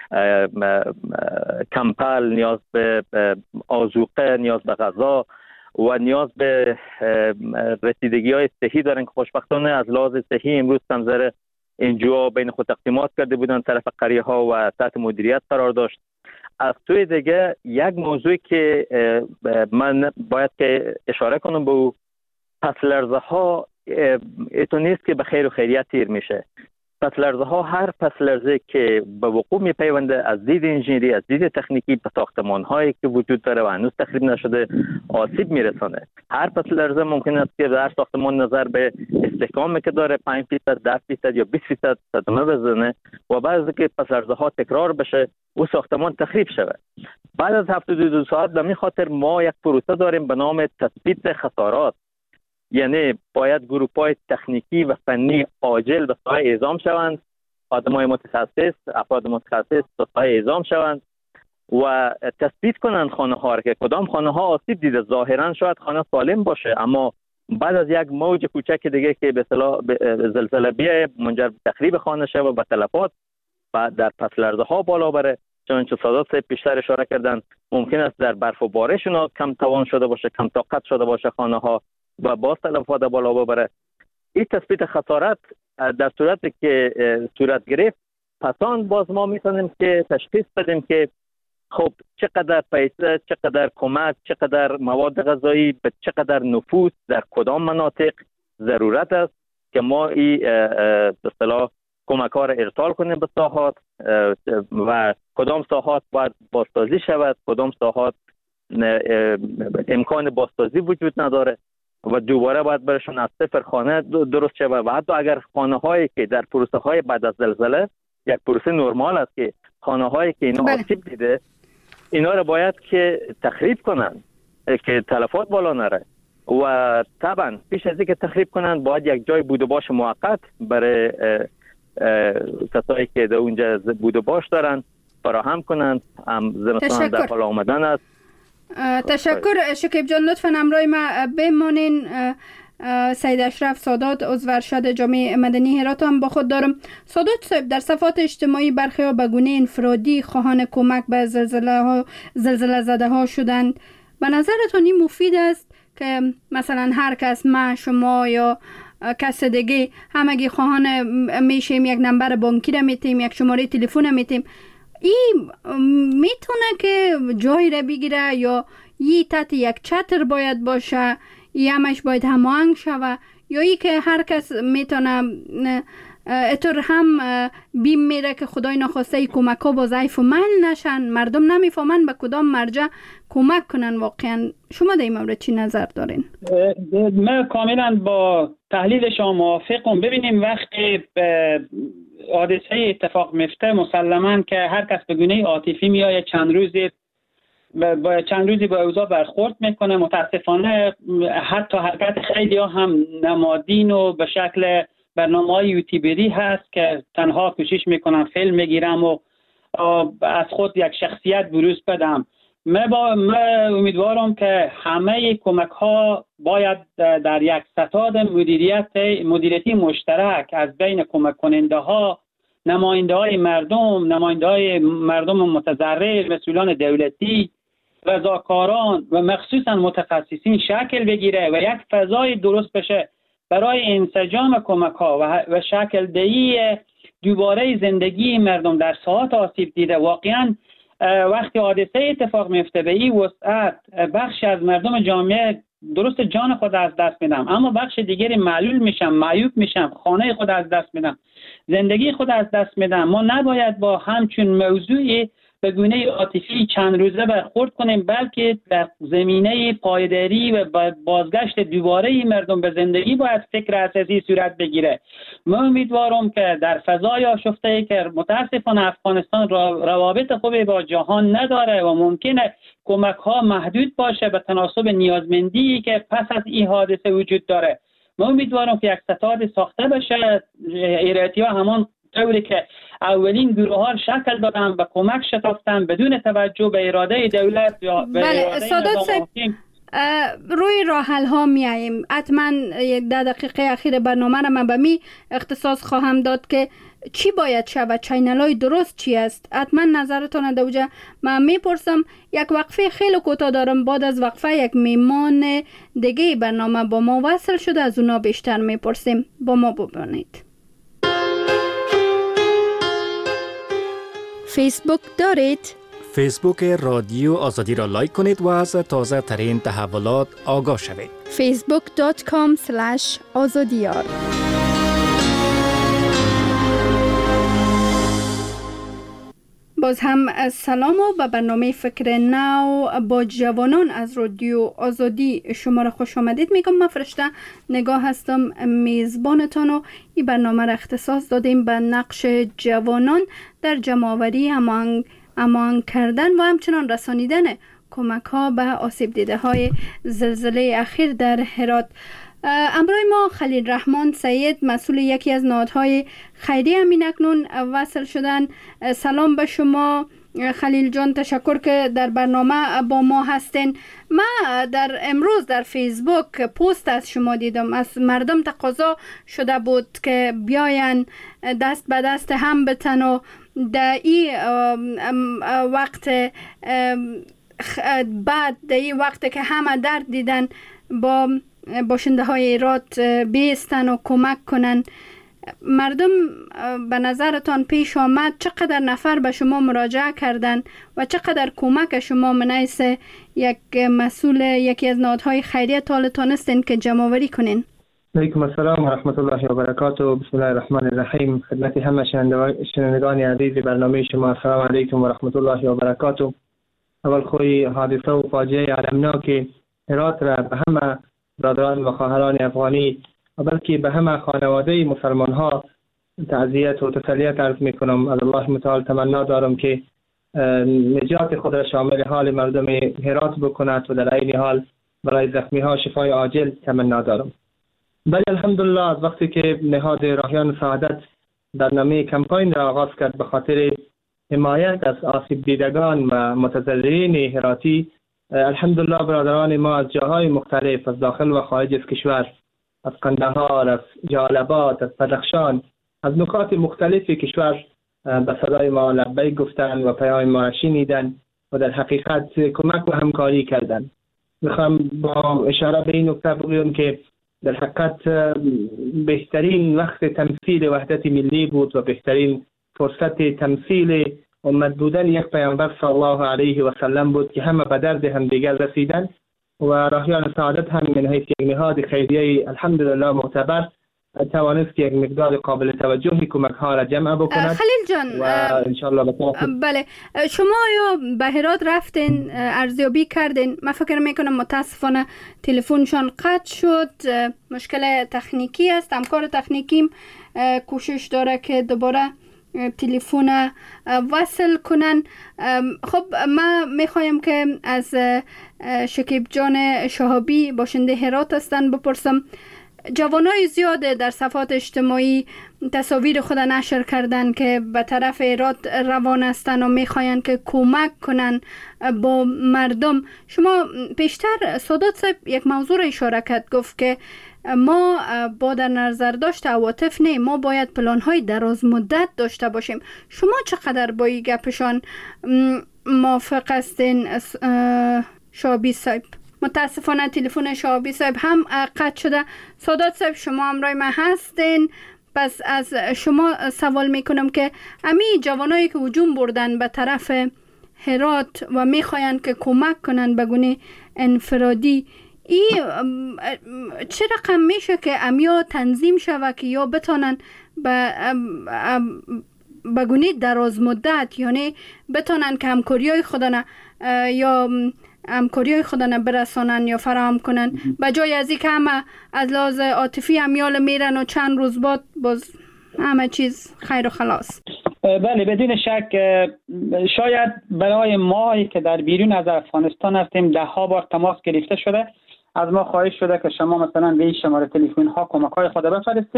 E: کمپل، نیاز به آذوقه، نیاز به غذا و نیاز به رسیدگی های صحی دارن که خوشبختانه از لحاظ صحی امروز سمزره اینجا بین خود تقسیمات کرده بودن، طرف قریه ها و تحت مدیریت قرار داشت. از سوی دیگه یک موضوعی که من باید که اشاره کنم به او، پس لرزه ها ایتو نیست که به خیر و خیریت تیر میشه. پس لرزه ها، هر پس لرزه که به وقوع می پیونده از دید انجینری، از دید تکنیکی به ساختمان هایی که وجود داره و هنوز تخریب نشده آسیب میرسانه. هر پس لرزه ممکن است که در ساختمان نظر به استحکامی که داره پنج فیصد، ده فیصد یا بیست فیصد صدمه بزنه و بعد از که پس لرزه ها تکرار بشه و ساختمان تخریب شود. بعد از هفتاد و دو ساعت به این خاطر ما یک پروسه داریم به نام تثبیت خسارات. یعنی باید گروه‌های تکنیکی و فنی عاجل به ساحه اعزام شوند، آدمای متخصص، افراد متخصص به ساحه اعزام شوند و تثبیت کنند خانه ها را که کدام خانه ها آسیب دیده. ظاهرا شاید خانه سالم باشه اما بعد از یک موج کوچک دیگه که به اصطلاح زلزله بیه منجر به تخریب خانه شه و به تلفات و در پس لرزه ها بالا بره. چنانچه سادات صاحب پیشتر اشاره کردن ممکن است در برف و بارش اونا کم توان شده باشه، کم طاقت شده باشه خانه ها و باز تلفات بالا ببره. این تثبیت خسارت در صورتی که صورت گرفت پسان باز ما میتونیم که تشخیص بدیم که خب چقدر پیسه، چقدر کمک، چقدر مواد غذایی، به چقدر نفوس در کدام مناطق ضرورت است که ما این به اصطلاح کمک ها را ارسال کنیم به ساحات و کدام ساحات باید بازسازی شود، کدام ساحات امکان بازسازی وجود نداره و دوباره باید برشون از صفر خانه درست شود. و حتی اگر خانه هایی که در پروسه های بعد از زلزله یک پروسه نرمال است که خانه هایی که اینا آسیب دیده اینا را باید که تخریب کنن که تلفات بالا نره و طبعا پیش از اینکه تخریب کنن باید یک جای بود و باش موقت برای کسایی که در اونجا بود و باش دارن فراهم کنن. هم زمستان در حال آمدن است.
A: تشکر شکیب جان، لطفاً همراه ما بمانین. سید اشرف سادات عضو ارشد جامعه مدنی هرات هم با خود دارم. سادات صاحب، در صفحات اجتماعی برخی ها به گونه انفرادی خواهان کمک به زلزله ها زلزله زده ها شدند. به نظرتون این مفید است که مثلا هر کس، ما، شما یا کس دیگه همگی خواهان میشیم، یک نمبر بانکی را میتیم، یک شماره تلفن میتیم، این میتونه که جای را بگیره یا یی تحت یک چتر باید باشه، یا همش باید هماهنگ شوه، یا ای که هر کس میتونه اتر هم بیم میره که خدای نخواسته کمک ها با ضعیف و مل نشن، مردم نمیفهمن به کدام مرجع کمک کنن. واقعا شما در این مورد چی نظر دارین؟
F: من کاملا با تحلیل شما موافقم. ببینیم وقتی حادثه اتفاق میفته مسلما که هر کس به گونه عاطفی میاد، چند روزی با چند روزی با اوضاع برخورد میکنه. متاسفانه حتی حرکت خیلی ها هم نمادین و به شکل برنامه‌های یوتیوبری هست که تنها کوشش میکنم فیلم میگیرم و از خود یک شخصیت بروز بدم. من با من امیدوارم که همه کمک ها باید در یک ستاد مدیریت مدیریتی مشترک از بین کمک کننده ها، نماینده های مردم، نماینده های مردم متضرر، مسئولان دولتی، رضاکاران و مخصوصا متخصصین شکل بگیره و یک فضای درست بشه برای انسجام کمک ها و شکل دهی دوباره زندگی مردم در ساحات آسیب دیده. واقعا وقتی حادثه اتفاق میفته به این وسعت بخش از مردم جامعه درست جان خود از دست میدم، اما بخش دیگری معلول میشم، معیوب میشم، خانه خود از دست میدم، زندگی خود از دست میدم. ما نباید با همچون موضوعی به گونه عاطفی چند روزه برخورد کنیم، بلکه در زمینه پایداری و بازگشت دوباره مردم به زندگی باید فکر اساسی صورت بگیره. من امیدوارم که در فضای آشفته که متاسفانه افغانستان روابط خوبی با جهان نداره و ممکنه کمک ها محدود باشه به تناسب نیازمندی که پس از این حادثه وجود داره، من امیدوارم که یک ستاد ساخته بشه. ایراتی ها همان طوری که اولین گروه ها شکل دادن و کمک شتافتن بدون توجه به اراده دولت یا به
A: بله،
F: اراده
A: سادات
F: حاکم.
A: روی راه حل ها می آییم. حتما یک ده دقیقه اخیر برنامه را من به می اختصاص خواهم داد که چی باید شود، چینل های درست چی است. حتما نظرتان دوجه من میپرسم. یک وقفه خیلی کوتاه دارم. بعد از وقفه یک میمان دیگه برنامه با ما وصل شده، از اونا بیشتر میپرسیم. با ما ببینید. فیسبوک دارید؟
H: فیسبوک رادیو آزادی را لایک کنید و از تازه ترین تحولات آگاه شوید.
A: فیسبوک دات کام اسلش آزادیار. باز هم سلام و به برنامه فکر نو با جوانان از رادیو آزادی شما را خوش آمدید میگم. من فرشته نگاه هستم، میزبانتان، و این برنامه را اختصاص دادیم به نقش جوانان در جمع‌آوری امان امان کردن و همچنان رسانیدن کمک ها به آسیب دیده های زلزله اخیر در هرات. امروی ما خلیل رحمان سید، مسئول یکی از نهادهای خیری همین اکنون وصل شدن. سلام به شما خلیل جان، تشکر که در برنامه با ما هستین. ما در امروز در فیسبوک پست از شما دیدم، از مردم تقاضا شده بود که بیاین دست به دست هم بتن و در این وقت بعد در این وقت که همه درد دیدن با باشنده های هرات بیستن و کمک کنن. مردم به نظرتان پیش آمد؟ چقدر نفر به شما مراجعه کردن و چقدر کمک شما منیس یک مسئول یکی از نهادهای خیریه تا تانستین که جمع‌آوری کنین؟
I: علیکم السلام و رحمت الله و برکاته. بسم الله الرحمن الرحیم. خدمت همه شنوندگان عزیز برنامه شما السلام علیکم و رحمت الله و برکاته. اول خوی حادثه و فاجعه المناک هرات را به همه برادران و خواهران افغانی و بلکه به همه خانواده مسلمان ها تعزیت و تسلیت عرض می کنم. از الله متعال تمنا دارم که نجات خود را شامل حال مردم هرات بکند و در عین حال برای زخمی ها شفای عاجل تمنا دارم. بله الحمدلله، از وقتی که نهاد راهیان سعادت برنامه کمپاین را آغاز کرد به خاطر حمایت از آسیب دیدگان و متضررین هراتی، الحمدلله برادران ما از جاهای مختلف از داخل و خارج از کشور، از قندهار، از جالبات، از بدخشان، از نقاط مختلف کشور به صدای ما لبیک گفتند و پیام ما شنیدند و در حقیقت کمک و همکاری کردند. میخوام با اشاره به این نکته بگویم که در حقیقت بهترین وقت تمثیل وحدت ملی بود و بهترین فرصت تمثیل امت بودن یک پیامبر صلی الله علیه و سلم بود که همه به درد هم دیگر رسیدن و راهیان سعادت هم من حیث یک نهاد خیریه الحمدلله معتبر توانست یک مقدار قابل توجهی کمک ها را جمع بکند.
A: خلیل جان،
I: و انشالله
A: بله شما یا به هرات رفتین ارزیابی کردین؟ من فکر میکنم متاسفانه تلفنشان قطع شد، مشکل تکنیکی است. همکار تکنیکیم کوشش داره که دوباره تلفن وصل کنن. خب ما میخوایم که از شکیب جان شهابی باشنده هرات هستن بپرسم. جوانای زیاد در صفحات اجتماعی تصاویر خود نشر کردن که به طرف هرات روان هستن و میخواین که کمک کنن با مردم. شما پیشتر سادات صاحب یک موضوع را اشاره کرد، گفت که ما با در نظر داشت عواطف نه، ما باید پلان های دراز مدت داشته باشیم. شما چقدر با این گپشان موافق هستین شهابی صاحب؟ متاسفانه تلفن شهابی صاحب هم قطع شده. سادات صاحب شما همراه ما هستین، پس از شما سوال میکنم که امی جوانایی که هجوم بردن به طرف هرات و میخواین که کمک کنن به گونه انفرادی، ای چه رقم میشه که امیا تنظیم شوه که یا بتانن به به گونه دراز مدت، یعنی بتانن که همکاری های خودن یا همکاری های خودن برسانن یا فراهم کنن، به جای از این که همه از لحاظ عاطفی امیال میرن و چند روز بعد باز همه چیز خیر و خلاص.
F: بله بدون شک شاید برای ما که در بیرون از افغانستان هستیم ده ها بار تماس گرفته شده، از ما خواهش شده که شما مثلا به این شماره تلفن ها کمک های خود بفرستین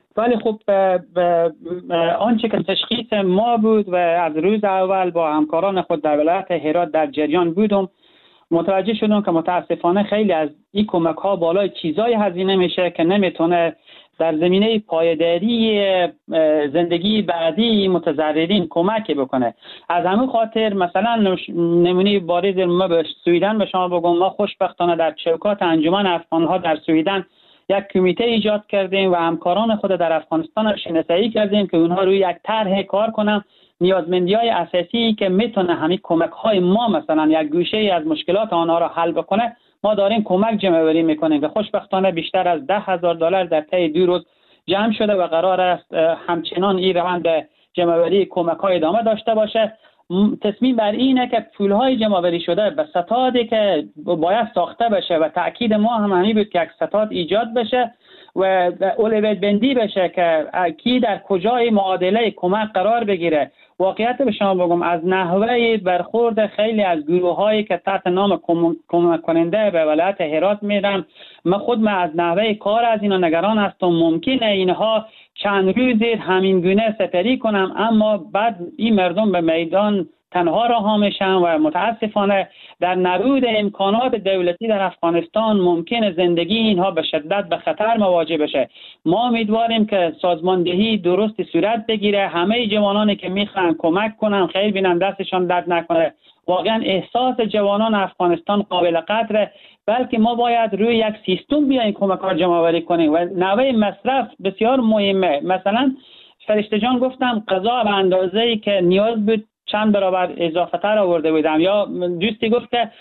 F: ولی خب آنچه که تشخیص ما بود و از روز اول با همکاران خود در ولایت هرات در جریان بودم، متوجه شدم که متاسفانه خیلی از این کمک ها بالای چیزای هزینه میشه که نمیتونه در زمینه پایداری زندگی بعدی متضررین کمک بکنه. از همون خاطر مثلا نمونه بارز ما به سویدن به شما بگم، ما خوشبختانه در چوکات انجمن افغان‌ها در سویدن یک کمیته ایجاد کردیم و همکاران خود در افغانستان رو شناسایی کردیم که اونها روی یک طرح کار کنن نیازمندی‌های اساسی که میتونه همین کمک‌های ما مثلا یک گوشه از مشکلات آنها را حل بکنه. ما داریم کمک جمع‌آوری میکنیم و خوشبختانه بیشتر از ده هزار دلار در طی دو روز جمع شده و قرار است همچنان این روند جمع‌آوری کمک‌های ادامه داشته باشه. تصمیم بر اینه که پول‌های جمع‌آوری شده به ستادی که باید ساخته بشه و تأکید ما هم همین بود که یک ستاد ایجاد بشه و اولویت بندی بشه که کی در کجای معادله کمک قرار بگیره. واقعیت به شما بگم از نحوه برخورد خیلی از گروه‌هایی که تحت نام کمک کننده به ولایت هرات میرن، من خود من از نحوه کار از اینا نگران هستم. ممکنه اینها چند روزی همین گونه سپری کنم اما بعد این مردم به میدان تنها رها میشن و متاسفانه در نبود امکانات دولتی در افغانستان ممکنه زندگی اینها به شدت به خطر مواجه بشه. ما امیدواریم که سازماندهی درست صورت بگیره، همه جوانانی که میخوان کمک کنن خیر بینن دستشان درد نکنه. واقعا احساس جوانان افغانستان قابل قدره، بلکه ما باید روی یک سیستم بیایم کمک‌ها جمع‌آوری کنیم و نوع مصرف بسیار مهمه. مثلا فرشته جان گفتم غذا به اندازه‌ای که نیاز بود چند برابر اضافه تر آورده بودم، یا دوستی گفت که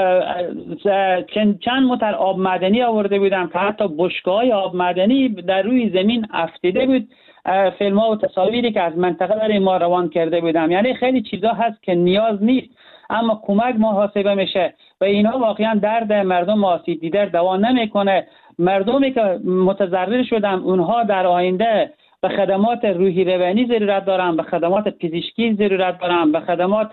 F: چند متر آب معدنی آورده بودم که حتی بشکه‌های آب معدنی در روی زمین افتیده بود. فیلم ها و تصاویری که از منطقه برای ما روان کرده بودم. یعنی خیلی چیزا هست که نیاز نیست اما کمک محاسبه میشه و اینا واقعا درد مردم آسیب دیده دوا نمیکنه. مردمی که متضرر شدن اونها در آینده به خدمات روحی روانی ضرورت دارن، به خدمات پزشکی ضرورت دارن، به خدمات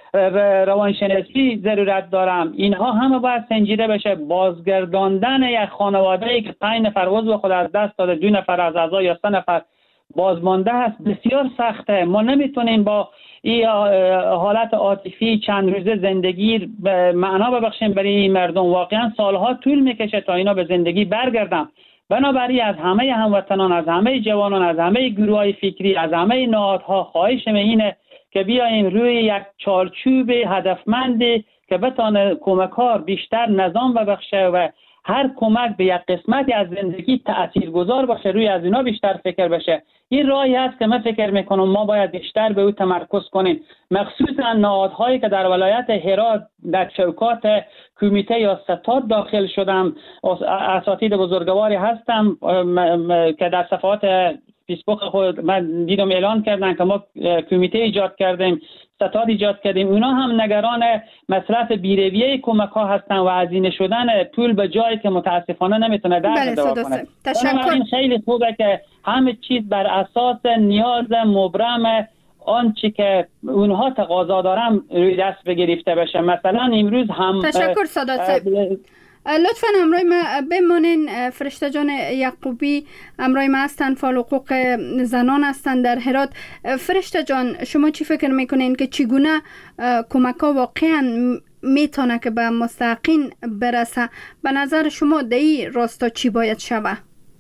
F: روانشناسی ضرورت دارن. اینها همه باید سنجیده بشه. بازگرداندن یک خانواده‌ای که پنج نفر عضو خود از دست داده، دو نفر از اعضا یا سه نفر بازمانده است بسیار سخته. ما نمیتونیم با این حالت عاطفی چند روزه زندگی معنا ببخشیم برای این مردم. واقعا سالها طول میکشه تا اینا به زندگی برگردن. بنابراین از همه هموطنان، از همه جوانان، از همه گروه‌های فکری، از همه نهادها خواهش اینه که بیاییم روی یک چارچوب هدفمندی که بتونه کمک‌ها بیشتر نظام ببخشه و هر کمک به یک قسمتی از زندگی تاثیرگذار باشه، روی از اینا بیشتر فکر بشه. این راهی است که من فکر میکنم ما باید بیشتر به او تمرکز کنیم، مخصوصا نهادهایی که در ولایت هرات در چوکات کمیته یا ستاد داخل شدم. اساتید بزرگواری هستم که در صفحات فیسبوک خود من دیدم اعلان کردن که ما کمیته ایجاد کردیم، ستاد ایجاد کردیم. اونا هم نگران مصرف بیرویه کمک ها هستن و هزینه شدن پول به جایی که متاسفانه نمیتونه درد دوا کنه.
A: تشکر.
F: خیلی خوبه که همه چیز بر اساس نیاز مبرم آنچه که اونها تقاضا دارن روی دست بگرفته بشه. مثلا امروز هم
A: تشکر سادات صاحب. لطفاً همراه ما بمانین. فرشته جان یعقوبی همراه ما هستن، فعال حقوق زنان هستن در هرات. فرشته جان شما چی فکر میکنین که چگونه کمک ها واقعاً میتونه که به مستحقین برسه؟ به نظر شما در این راستا چی باید شوه؟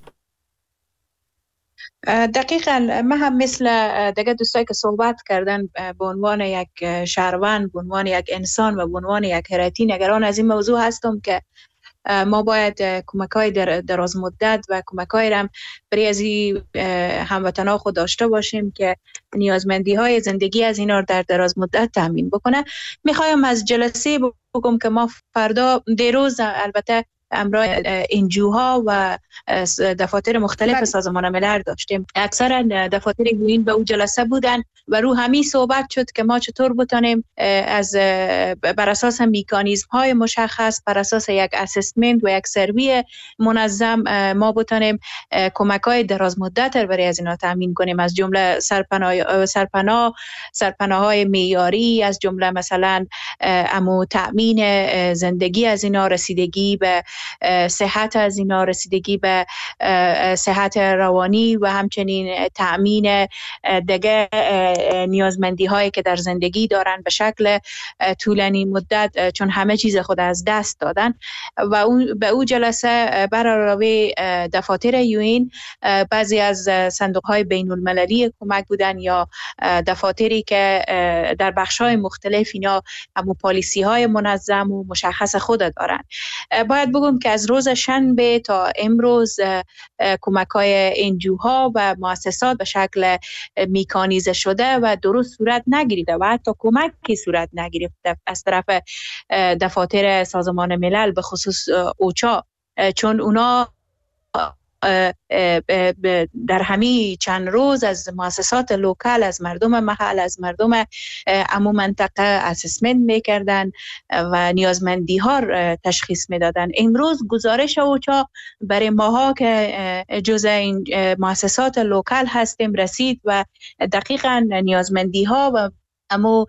J: دقیقاً من هم مثل دیگه دوستایی که صحبت کردن به عنوان یک شهروند، به عنوان یک انسان و به عنوان یک هراتی نگران از این موضوع هستم که ما باید کمک‌های در دراز مدت و کمک‌های هم برای از هموطنان خود داشته باشیم که نیازمندی‌های زندگی از اینا در دراز مدت تامین بکنه. می‌خوایم از جلسه بگم که ما فردا دیروز البته امرای انجوها و دفاتر مختلف سازمان ملل داشتیم. اکثر دفاتر گوین به اون جلسه بودن و رو همین صحبت شد که ما چطور بتونیم از بر اساس میکانیزم های مشخص، بر اساس یک اسسمنت و یک سروی منظم ما بتونیم کمک های دراز مدت برای از اینا تامین کنیم، از جمله سرپناه سرپناه سرپناه های معیاری، از جمله مثلا امو تامین زندگی از اینا، رسیدگی به صحت از اینا، رسیدگی به صحت روانی و همچنین تأمین دیگه نیازمندی هایی که در زندگی دارن به شکل طولانی مدت، چون همه چیز خود از دست دادن. و اون به او جلسه بر علاوه دفاتر یوئین بعضی از صندوق های بین المللی کمک بودن یا دفاتری که در بخش های مختلف اینا همو پالیسی های منظم و مشخص خود دارن. باید بگم که از روز شنبه تا امروز کمک های انجوها و مؤسسات به شکل میکانیزه شده و درست صورت نگیریده و حتی کمکی صورت نگرفته از طرف دفاتر سازمان ملل به خصوص اوچا، چون اونا در همین چند روز از مؤسسات لوکال، از مردم محل، از مردم عمو منطقه اسسمنت میکردن و نیازمندی ها تشخیص میدادن. امروز گزارش اوچا برای ماها که جزء این مؤسسات لوکال هستیم رسید و دقیقاً نیازمندی ها و اما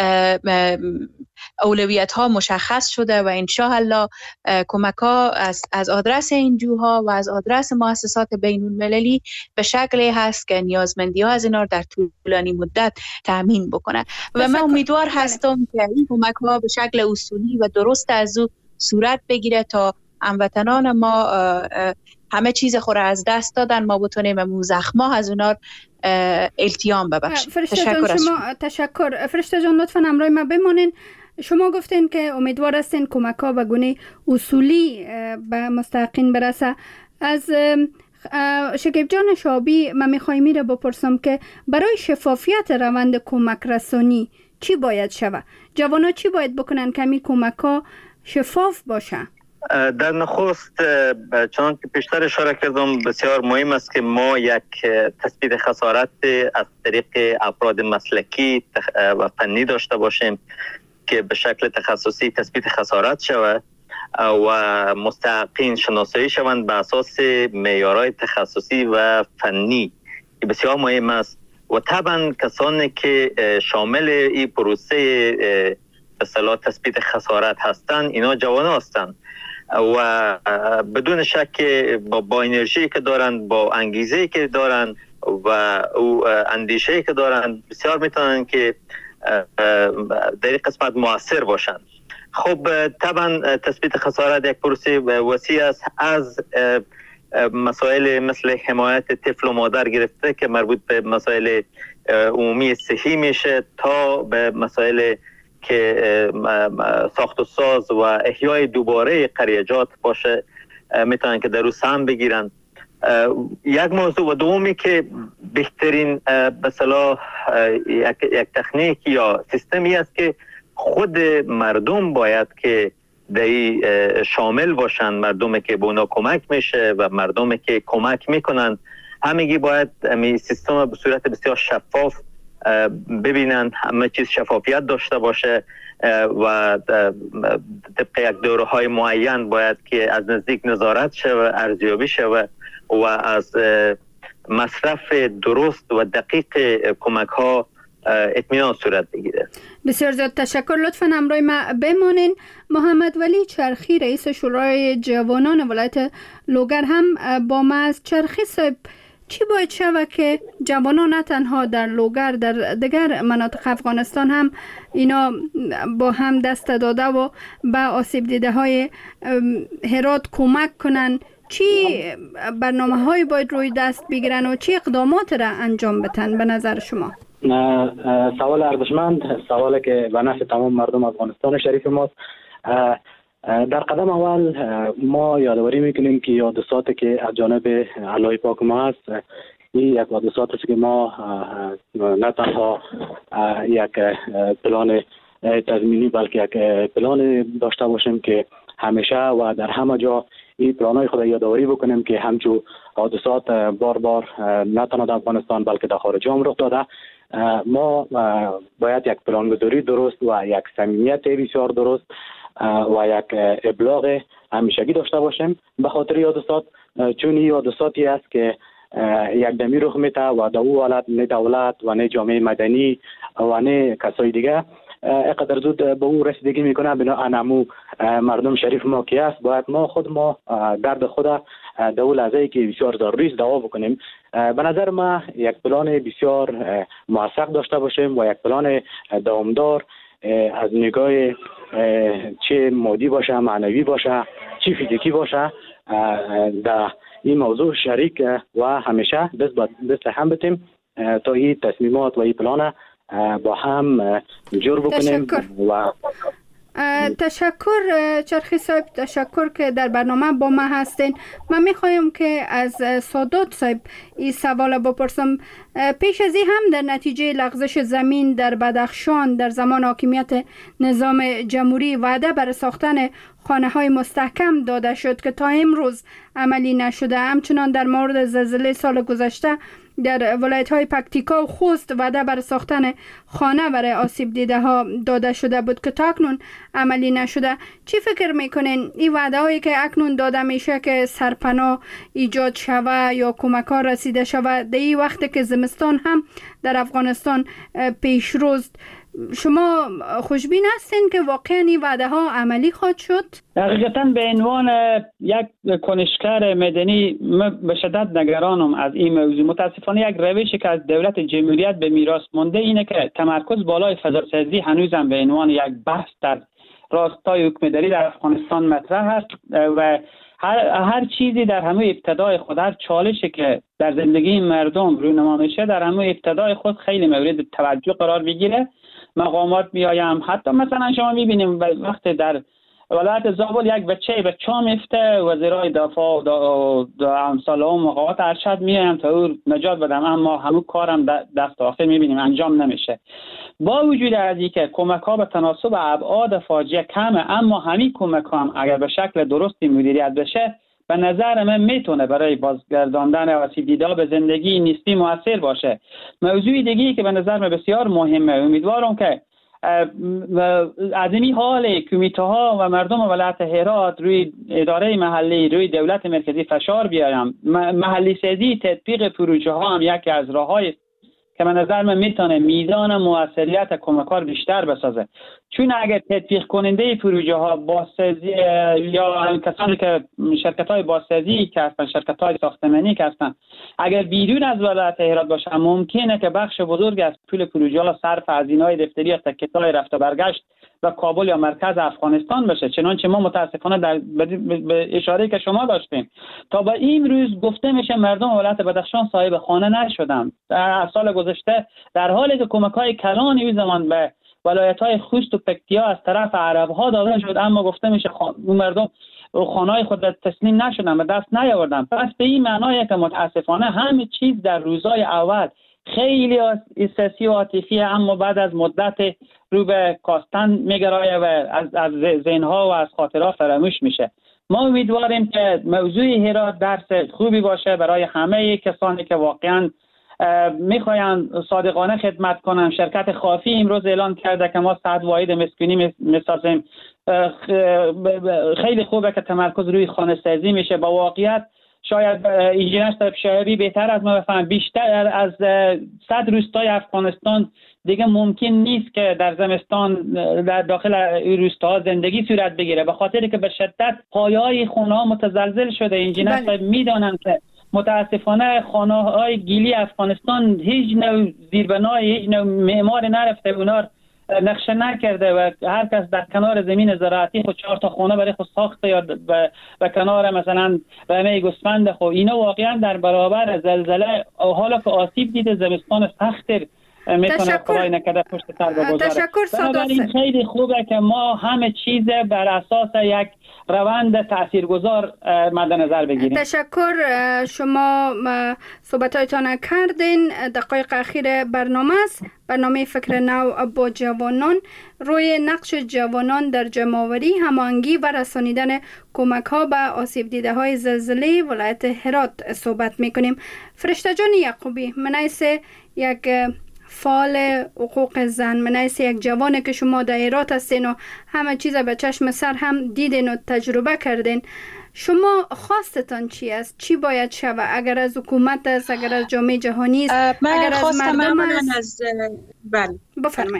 J: اولویت ها مشخص شده و انشاءالله کمک ها از, از آدرس انجوها و از آدرس مؤسسات بین المللی به شکلی هست که نیازمندی ها از اینا در طولانی مدت تامین بکنه و من امیدوار هستم که این کمک ها به شکل اصولی و درست از او صورت بگیره تا هموطنان ما همه چیز خود از دست دادن ما بتونیم امو زخما از اونا التیام ببخشیم.
A: فرشته جان شما تشکر. فرشته جان لطفاً همراه ما بمانین. شما گفتین که امیدوار هستین کمک ها به گونه اصولی به مستحقین برسه. از شکیب جان شابی من میخوایم میره بپرسم که برای شفافیت روند کمک رسانی چی باید شوه؟ جوانا چی باید بکنن که می کمک ها شفاف باشه؟
E: در نخست چون که پیشتر اشاره کردم بسیار مهم است که ما یک تثبیت خسارت از طریق افراد مسلکی و فنی داشته باشیم که به شکل تخصصی تثبیت خسارت شود و مستحقین شناسایی شوند به اساس معیارهای تخصصی و فنی که بسیار مهم است و طبعا کسانی که شامل این پروسه به اصطلاح تثبیت خسارت هستند اینا جوان هستند و بدون شک با, با انرژی که دارند، با انگیزه که دارند و او اندیشه که دارند بسیار میتونن که در این قسمت مؤثر باشند. خب طبعا تثبیت خسارت یک پروسه وسیع است، از مسائل مثل حمایت طفل و مادر گرفته که مربوط به مسائل عمومی صحی میشه تا به مسائل که ساخت و ساز و احیای دوباره قریجات باشه میتونن که در رو سهم بگیرن. یک موضوع و دومی که بهترین به صلاح یک, یک تکنیک یا سیستمی است که خود مردم باید که دهی شامل باشن، مردمی که به اونا کمک میشه و مردمی که کمک میکنن همگی باید می سیستم به صورت بسیار شفاف ببینن، همه چیز شفافیت داشته باشه و طبق یک دوره های معین باید که از نزدیک نظارت شود، ارزیابی شود و از مصرف درست و دقیق کمک ها اطمینان صورت بگیره.
A: بسیار زیاد تشکر. لطفاً همراه ما بمانین. محمد ولی چرخی رئیس شورای جوانان ولایت لوگر هم با ما از چرخی صاحب چی باید شود که جوانان نه تنها در لوگر در دیگر مناطق افغانستان هم اینا با هم دست داده و به آسیب دیده های هرات کمک کنن؟ چی برنامه های باید روی دست بگیرن و چی اقدامات را انجام بدن به نظر شما؟
G: سوال ارزشمند، سوالی که به نفع تمام مردم افغانستان شریف ماست. در قدم اول ما یادآوری میکنیم که حادثاتی که از جانب الله پاک ما هست این یک حادثاتی است که ما نه تنها یک پلان تضمینی بلکه یک پلان داشته باشیم که همیشه و در همه جا این پلانای خود یادآوری بکنیم که همچون حادثات بار بار نه تنها در افغانستان بلکه در خارج هم رخ داده. ما باید یک پلانگذاری درست و یک صمیمیت بسیار درست و یک ابلاغ همیشگی داشته باشیم به خاطر حادثات، چون این حادثاتی است که یک دمی رخ میده و در او حالت نه دولت و نه جامعه مدنی و نه کسای دیگه اقدر زود به او رسیدگی میکنه بنا انمو مردم شریف ما کی است باید ما خود ما درد خود در اون لحظه که بسیار ضروری است دوا بکنیم. به نظر ما یک پلان بسیار موثق داشته باشیم و یک پلان دوامدار از نگاه چه مادی باشه معنوی باشه چه فیزیکی باشه در این موضوع شریک و همیشه دست با دست هم بتیم تا این تصمیمات و این پلان با هم جور بکنیم. و
A: تشکر چرخی صاحب، تشکر که در برنامه با ما هستین. من میخوایم که از سادات صاحب این سوال بپرسم. پیش از این هم در نتیجه لغزش زمین در بدخشان در زمان حاکمیت نظام جمهوری وعده بر ساختن خانه های مستحکم داده شد که تا امروز عملی نشده. همچنان در مورد زلزله سال گذشته در ولایت های پکتیکا و خوست وعده بر ساختن خانه برای آسیب دیده ها داده شده بود که تا اکنون عملی نشده. چی فکر میکنین این وعده هایی که اکنون داده میشه که سرپناه ایجاد شوه یا کمک ها رسیده شوه در این وقت که زمستان هم در افغانستان پیش روز، شما خوشبین هستین که واقعا این وعده ها عملی خواهد شد؟
F: حقیقتا به عنوان یک کنشگر مدنی من به شدت نگرانم از این موضوع. متاسفانه یک روشی که از دولت جمهوریت به میراث مونده اینه که تمرکز بالای فضاسازی هنوزم به عنوان یک بحث در راستای حکمرانی در افغانستان مطرح است و هر, هر چیزی در همه ابتدای خود، هر چالشی که در زندگی مردم رونما میشه در همه ابتدای خود خیلی مورد توجه قرار بگیره. مقامات میایم، حتی مثلا شما میبینیم وقتی در ولایت زابل یک بچه بچه میفته وزیرای دفاع و امثال اون مقامات ارشد میایم تا او نجات بدم، اما همون کارم دست آخر میبینیم انجام نمیشه. با وجود از اینکه کمک ها به تناسب ابعاد فاجعه کمه، اما همین کمک ها هم اگر به شکل درستی مدیریت بشه به نظر من میتونه برای بازگرداندن آسیب دیده به زندگی نیستی موثر باشه. موضوع دیگه‌ای که به نظر من بسیار مهمه، امیدوارم که از این حال کمیته ها و مردم ولایت هرات روی اداره محلی، روی دولت مرکزی فشار بیارم. محلی سازی تطبیق پروژه ها هم یکی از راه‌های که من نظر من میتونه میزان موثریت کمکار بیشتر بسازه، چون اگر تطبیق کننده پروژه ها بازسازی یا کسانی که شرکت های بازسازی که هستن، شرکت های ساختمانی که هستن، اگر بیرون از ولایت هرات باشه ممکنه که بخش بزرگ از پول پروژه ها صرف هزینه های دفتری یا تکلیف های رفت و برگشت و کابل یا مرکز افغانستان بشه، چنانچه ما متاسفانه در به اشاره که شما داشتیم تا به این روز گفته میشه مردم ولایت بدخشان صاحب خانه نشدن. در سال گذشته در حالی که کمک‌های کلان این زمان به ولایت‌های خوست و پکتیا از طرف عرب‌ها داده شد، اما گفته میشه خان... مردم خانه‌های خود تسلیم نشدن و دست نیاوردن. پس به این معنیه که متاسفانه همه چیز در روزهای اول خیلی احساسی و عاطفی، اما بعد از مدت رو به کاستن میگرایه و از از ذهن‌ها و از خاطرات فراموش میشه. ما امیدواریم که موضوع هرات درس خوبی باشه برای همه کسانی که واقعاً میخواین صادقانه خدمت کنن. شرکت خافی امروز اعلان کرده که ما صد واحد مسکونی میسازیم. خیلی خوبه که تمرکز روی خانه سازی میشه. با واقعیت شاید انجینر صاحب شایری بهتر از ما بفهم، بیشتر از صد روستای افغانستان دیگه ممکن نیست که در زمستان در داخل روستاها زندگی صورت بگیره، به خاطری که به شدت پایه‌های خونه‌ها متزلزل شده. انجینر صاحب میدونن که متاسفانه خانه‌های گیلی افغانستان هیچ نوع زیربنای، هیچ نوع معمار نرفته، اونا نقشه نکرده و هر کس در کنار زمین زراعتی خود چهار تا خانه برای خود ساخته یا به کنار مثلا رمه گوسفند خود. اینا واقعا در برابر زلزله حالا که آسیب دیده زمستان سخت‌تر میتونه کارای نکرده پشت سر بگذاره.
A: تشکر سادات.
F: این خیلی خوبه که ما همه چیز بر اساس یک روند تاثیرگذار مد نظر بگیریم.
A: تشکر. شما صحبتایتان کردین. دقایق اخیر برنامه است، برنامه فکر نو با جوانان، روی نقش جوانان در جمع‌آوری، هماهنگی و رسانیدن کمک ها به آسیب دیده های زلزله ولایت هرات صحبت میکنیم. فرشته جان یعقوبی، منیس یک فعال حقوق زن، منیس یک جوانه که شما در هرات هستین و همه چیز به چشم سر هم دیدین و تجربه کردین، شما خواستتان چی است؟ چی باید شود؟ اگر از حکومت است، اگر از جامعه جهانی است،
J: من
A: اگر از مردم
J: من
A: است؟
J: از بله
A: بفرمایید.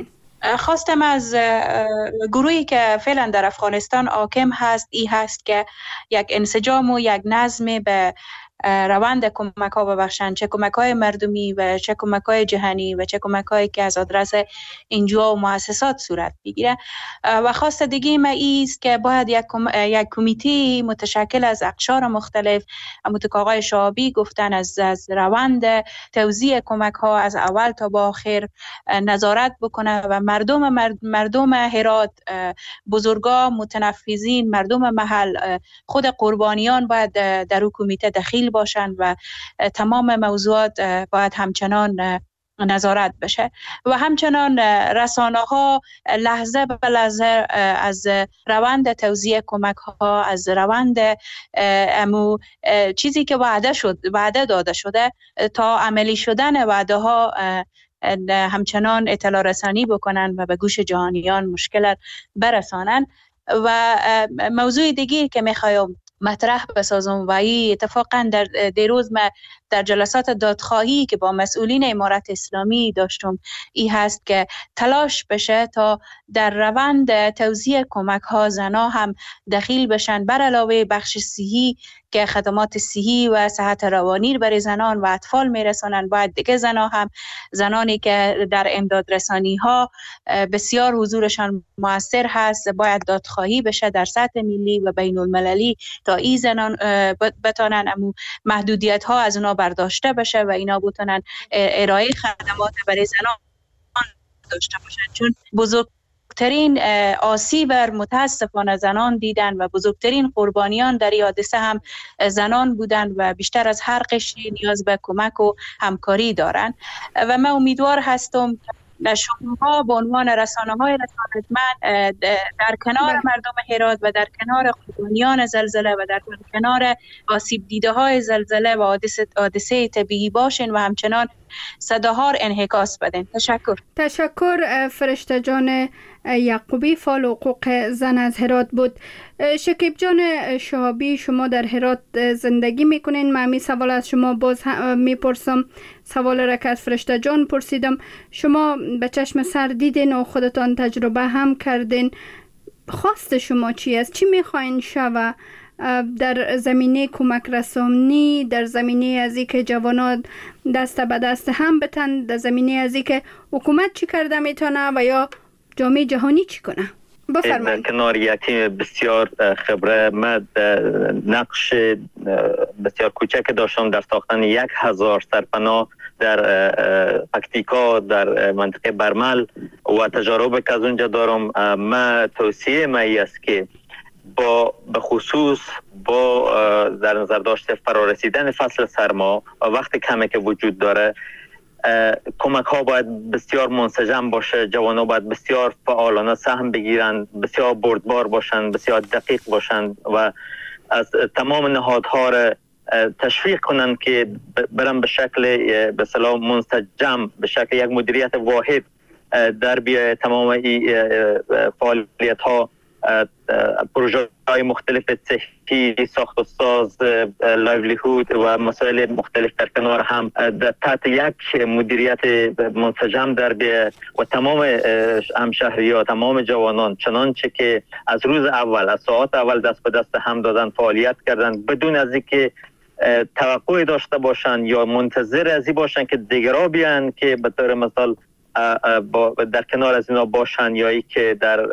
J: خواستم از گروهی که فعلا در افغانستان حاکم هست ای هست که یک انسجام و یک نظم به روند کمک ها ببخشند، چه کمک های مردمی و چه کمک های جهانی و چه کمک هایی که از آدرس انجیو و مؤسسات صورت بگیره. و خواست دیگه ما ایست که باید یک, کم... یک کمیته متشکل از اقشار مختلف، همونطور که آقای شعابی گفتن، از, از روند توزیع کمک ها از اول تا با آخر نظارت بکنه و مردم مرد... مردم هرات، بزرگا، متنفذین، مردم محل، خود قربانیان باید در اون کمیته دخیل باشند و تمام موضوعات باید همچنان نظارت بشه و همچنان رسانه ها لحظه به لحظه از روند توزیع کمک ها، از روند امو چیزی که وعده شد وعده داده شده تا عملی شدن وعده ها همچنان اطلاع رسانی بکنن و به گوش جهانیان مشکل برسانن. و موضوع دیگه که میخوایم مطرح بسازم و ای اتفاقا در دیروز ما در جلسات دادخواهی که با مسئولین امارت اسلامی داشتم ای هست که تلاش بشه تا در روند توزیع کمک ها زنا هم دخیل بشن، بر علاوه بخش صحی که خدمات صحی و صحت روانی برای زنان و اطفال میرسانن، باید دیگه زنا هم زنانی که در امداد رسانی ها بسیار حضورشان موثر هست باید دادخواهی بشه در سطح ملی و بین المللی تا این زنان بتانن امو محدودیت ها از اونا برداشته بشه و اینا بتونن ارائه خدمات برای زنان داشته باشن، چون بزرگترین آسیب متاسفانه زنان دیدن و بزرگترین قربانیان در این حادثه هم زنان بودن و بیشتر از هر قشری نیاز به کمک و همکاری دارن. و من امیدوار هستم شما به عنوان رسانه‌های رسانتمند در کنار مردم هرات و در کنار قربانیان زلزله و در کنار آسیب دیده های زلزله و حادثه حادثه طبیعی باشین و همچنان صداها انعکاس بدین. تشکر.
A: تشکر. فرشته جان یعقوبی، فعال حقوق زن از هرات بود. شکیب جان شهابی، شما در هرات زندگی میکنین. من می سوال از شما باز میپرسم، سوال را که از فرشته جان پرسیدم. شما به چشم سر دیدین و خودتان تجربه هم کردین. خواست شما چی است؟ چی میخواین شوه در زمینه کمک رسانی، در زمینه از اینکه جوانان دست به دست هم بتن، در زمینه از اینکه حکومت چی کرده میتونه و یا جامعه جهانی چی کنه؟ بفرمایید.
E: کنار یک تیم بسیار خبره، من نقش بسیار کوچک داشتم در ساختن یک هزار سرپناه در پکتیکا، در منطقه برمل و تجارب که از اونجا دارم. من توصیه من است که با به خصوص با در نظر داشته فرارسیدن فصل سرما و وقت کمی که وجود داره، کمک ها باید بسیار منسجم باشه، جوان ها باید بسیار فعالانه سهم بگیرن، بسیار بردبار باشن، بسیار دقیق باشن و از تمام نهادها را تشویق کنن که برن به شکل به اصطلاح منسجم، به شکل یک مدیریت واحد در بیای تمام این فعالیت ها، پروژه های مختلف صحی، ساخت و ساز، لایولیهود و مسائل مختلف در کنار هم تحت یک مدیریت منسجم در بیای و تمام همشهری‌ها، تمام جوانان چنانچه که از روز اول، از ساعت اول دست به دست هم دادن، فعالیت کردن بدون از اینکه توقعی داشته باشن یا منتظر از این باشن که دیگرها بیان که به طور مثال در کنار از اینا باشن یا ای که در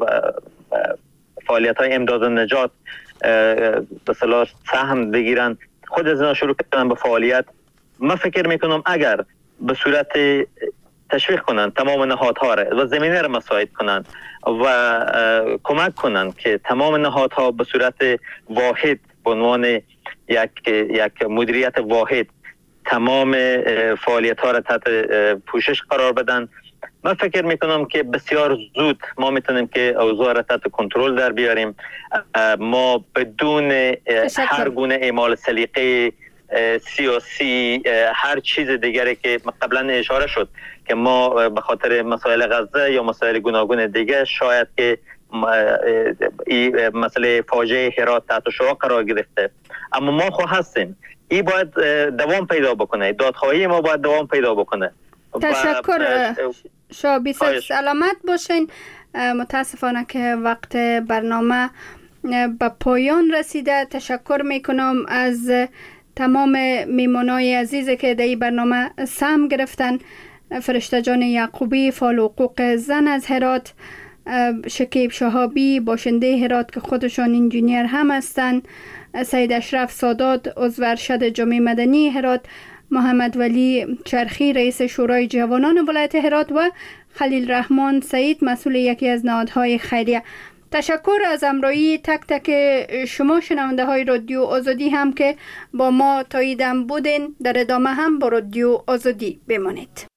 E: فعالیت های امداد و نجات به صلاح سهم بگیرن، خود از اینا شروع کردن به فعالیت. من فکر میکنم اگر به صورت تشویق کنن تمام نهادها را و زمینه را مساعد کنن و کمک کنن که تمام نهادها به صورت واحد به عنوان یک یک مدیریت واحد تمام فعالیت ها را تحت پوشش قرار بدن، من فکر میکنم که بسیار زود ما میتونیم که اوضاع را تحت کنترل در بیاریم. ما بدون هر گونه اعمال سلیقه سیاسی، هر چیز دیگری که قبلا اشاره شد که ما به خاطر مسائل غزه یا مسائل گوناگون دیگه شاید که این مسئله فاجعه هرات تحت شعاع قرار گرفته، اما ما خو هستیم. این باید دوام پیدا بکنه، دادخواهی ما باید دوام پیدا بکنه
A: تشکر شابیست، سلامت باشین. متاسفانه که وقت برنامه به پایان رسیده. تشکر میکنم از تمام میمانای عزیزی که در این برنامه سهم گرفتن. فرشته جان یعقوبی فعال حقوق زن از هرات، شکیب شهابی باشنده هرات که خودشان انجینیر هم هستند، سید اشرف سادات عضو ارشد جامعه مدنی هرات، محمد ولی چرخی رئیس شورای جوانان ولایت هرات و خلیل رحمان سعید مسئول یکی از نهادهای خیریه. تشکر از همراهی تک تک شما شنونده های رادیو آزادی هم که با ما تاییدم بودین. در ادامه هم با رادیو آزادی بمانید.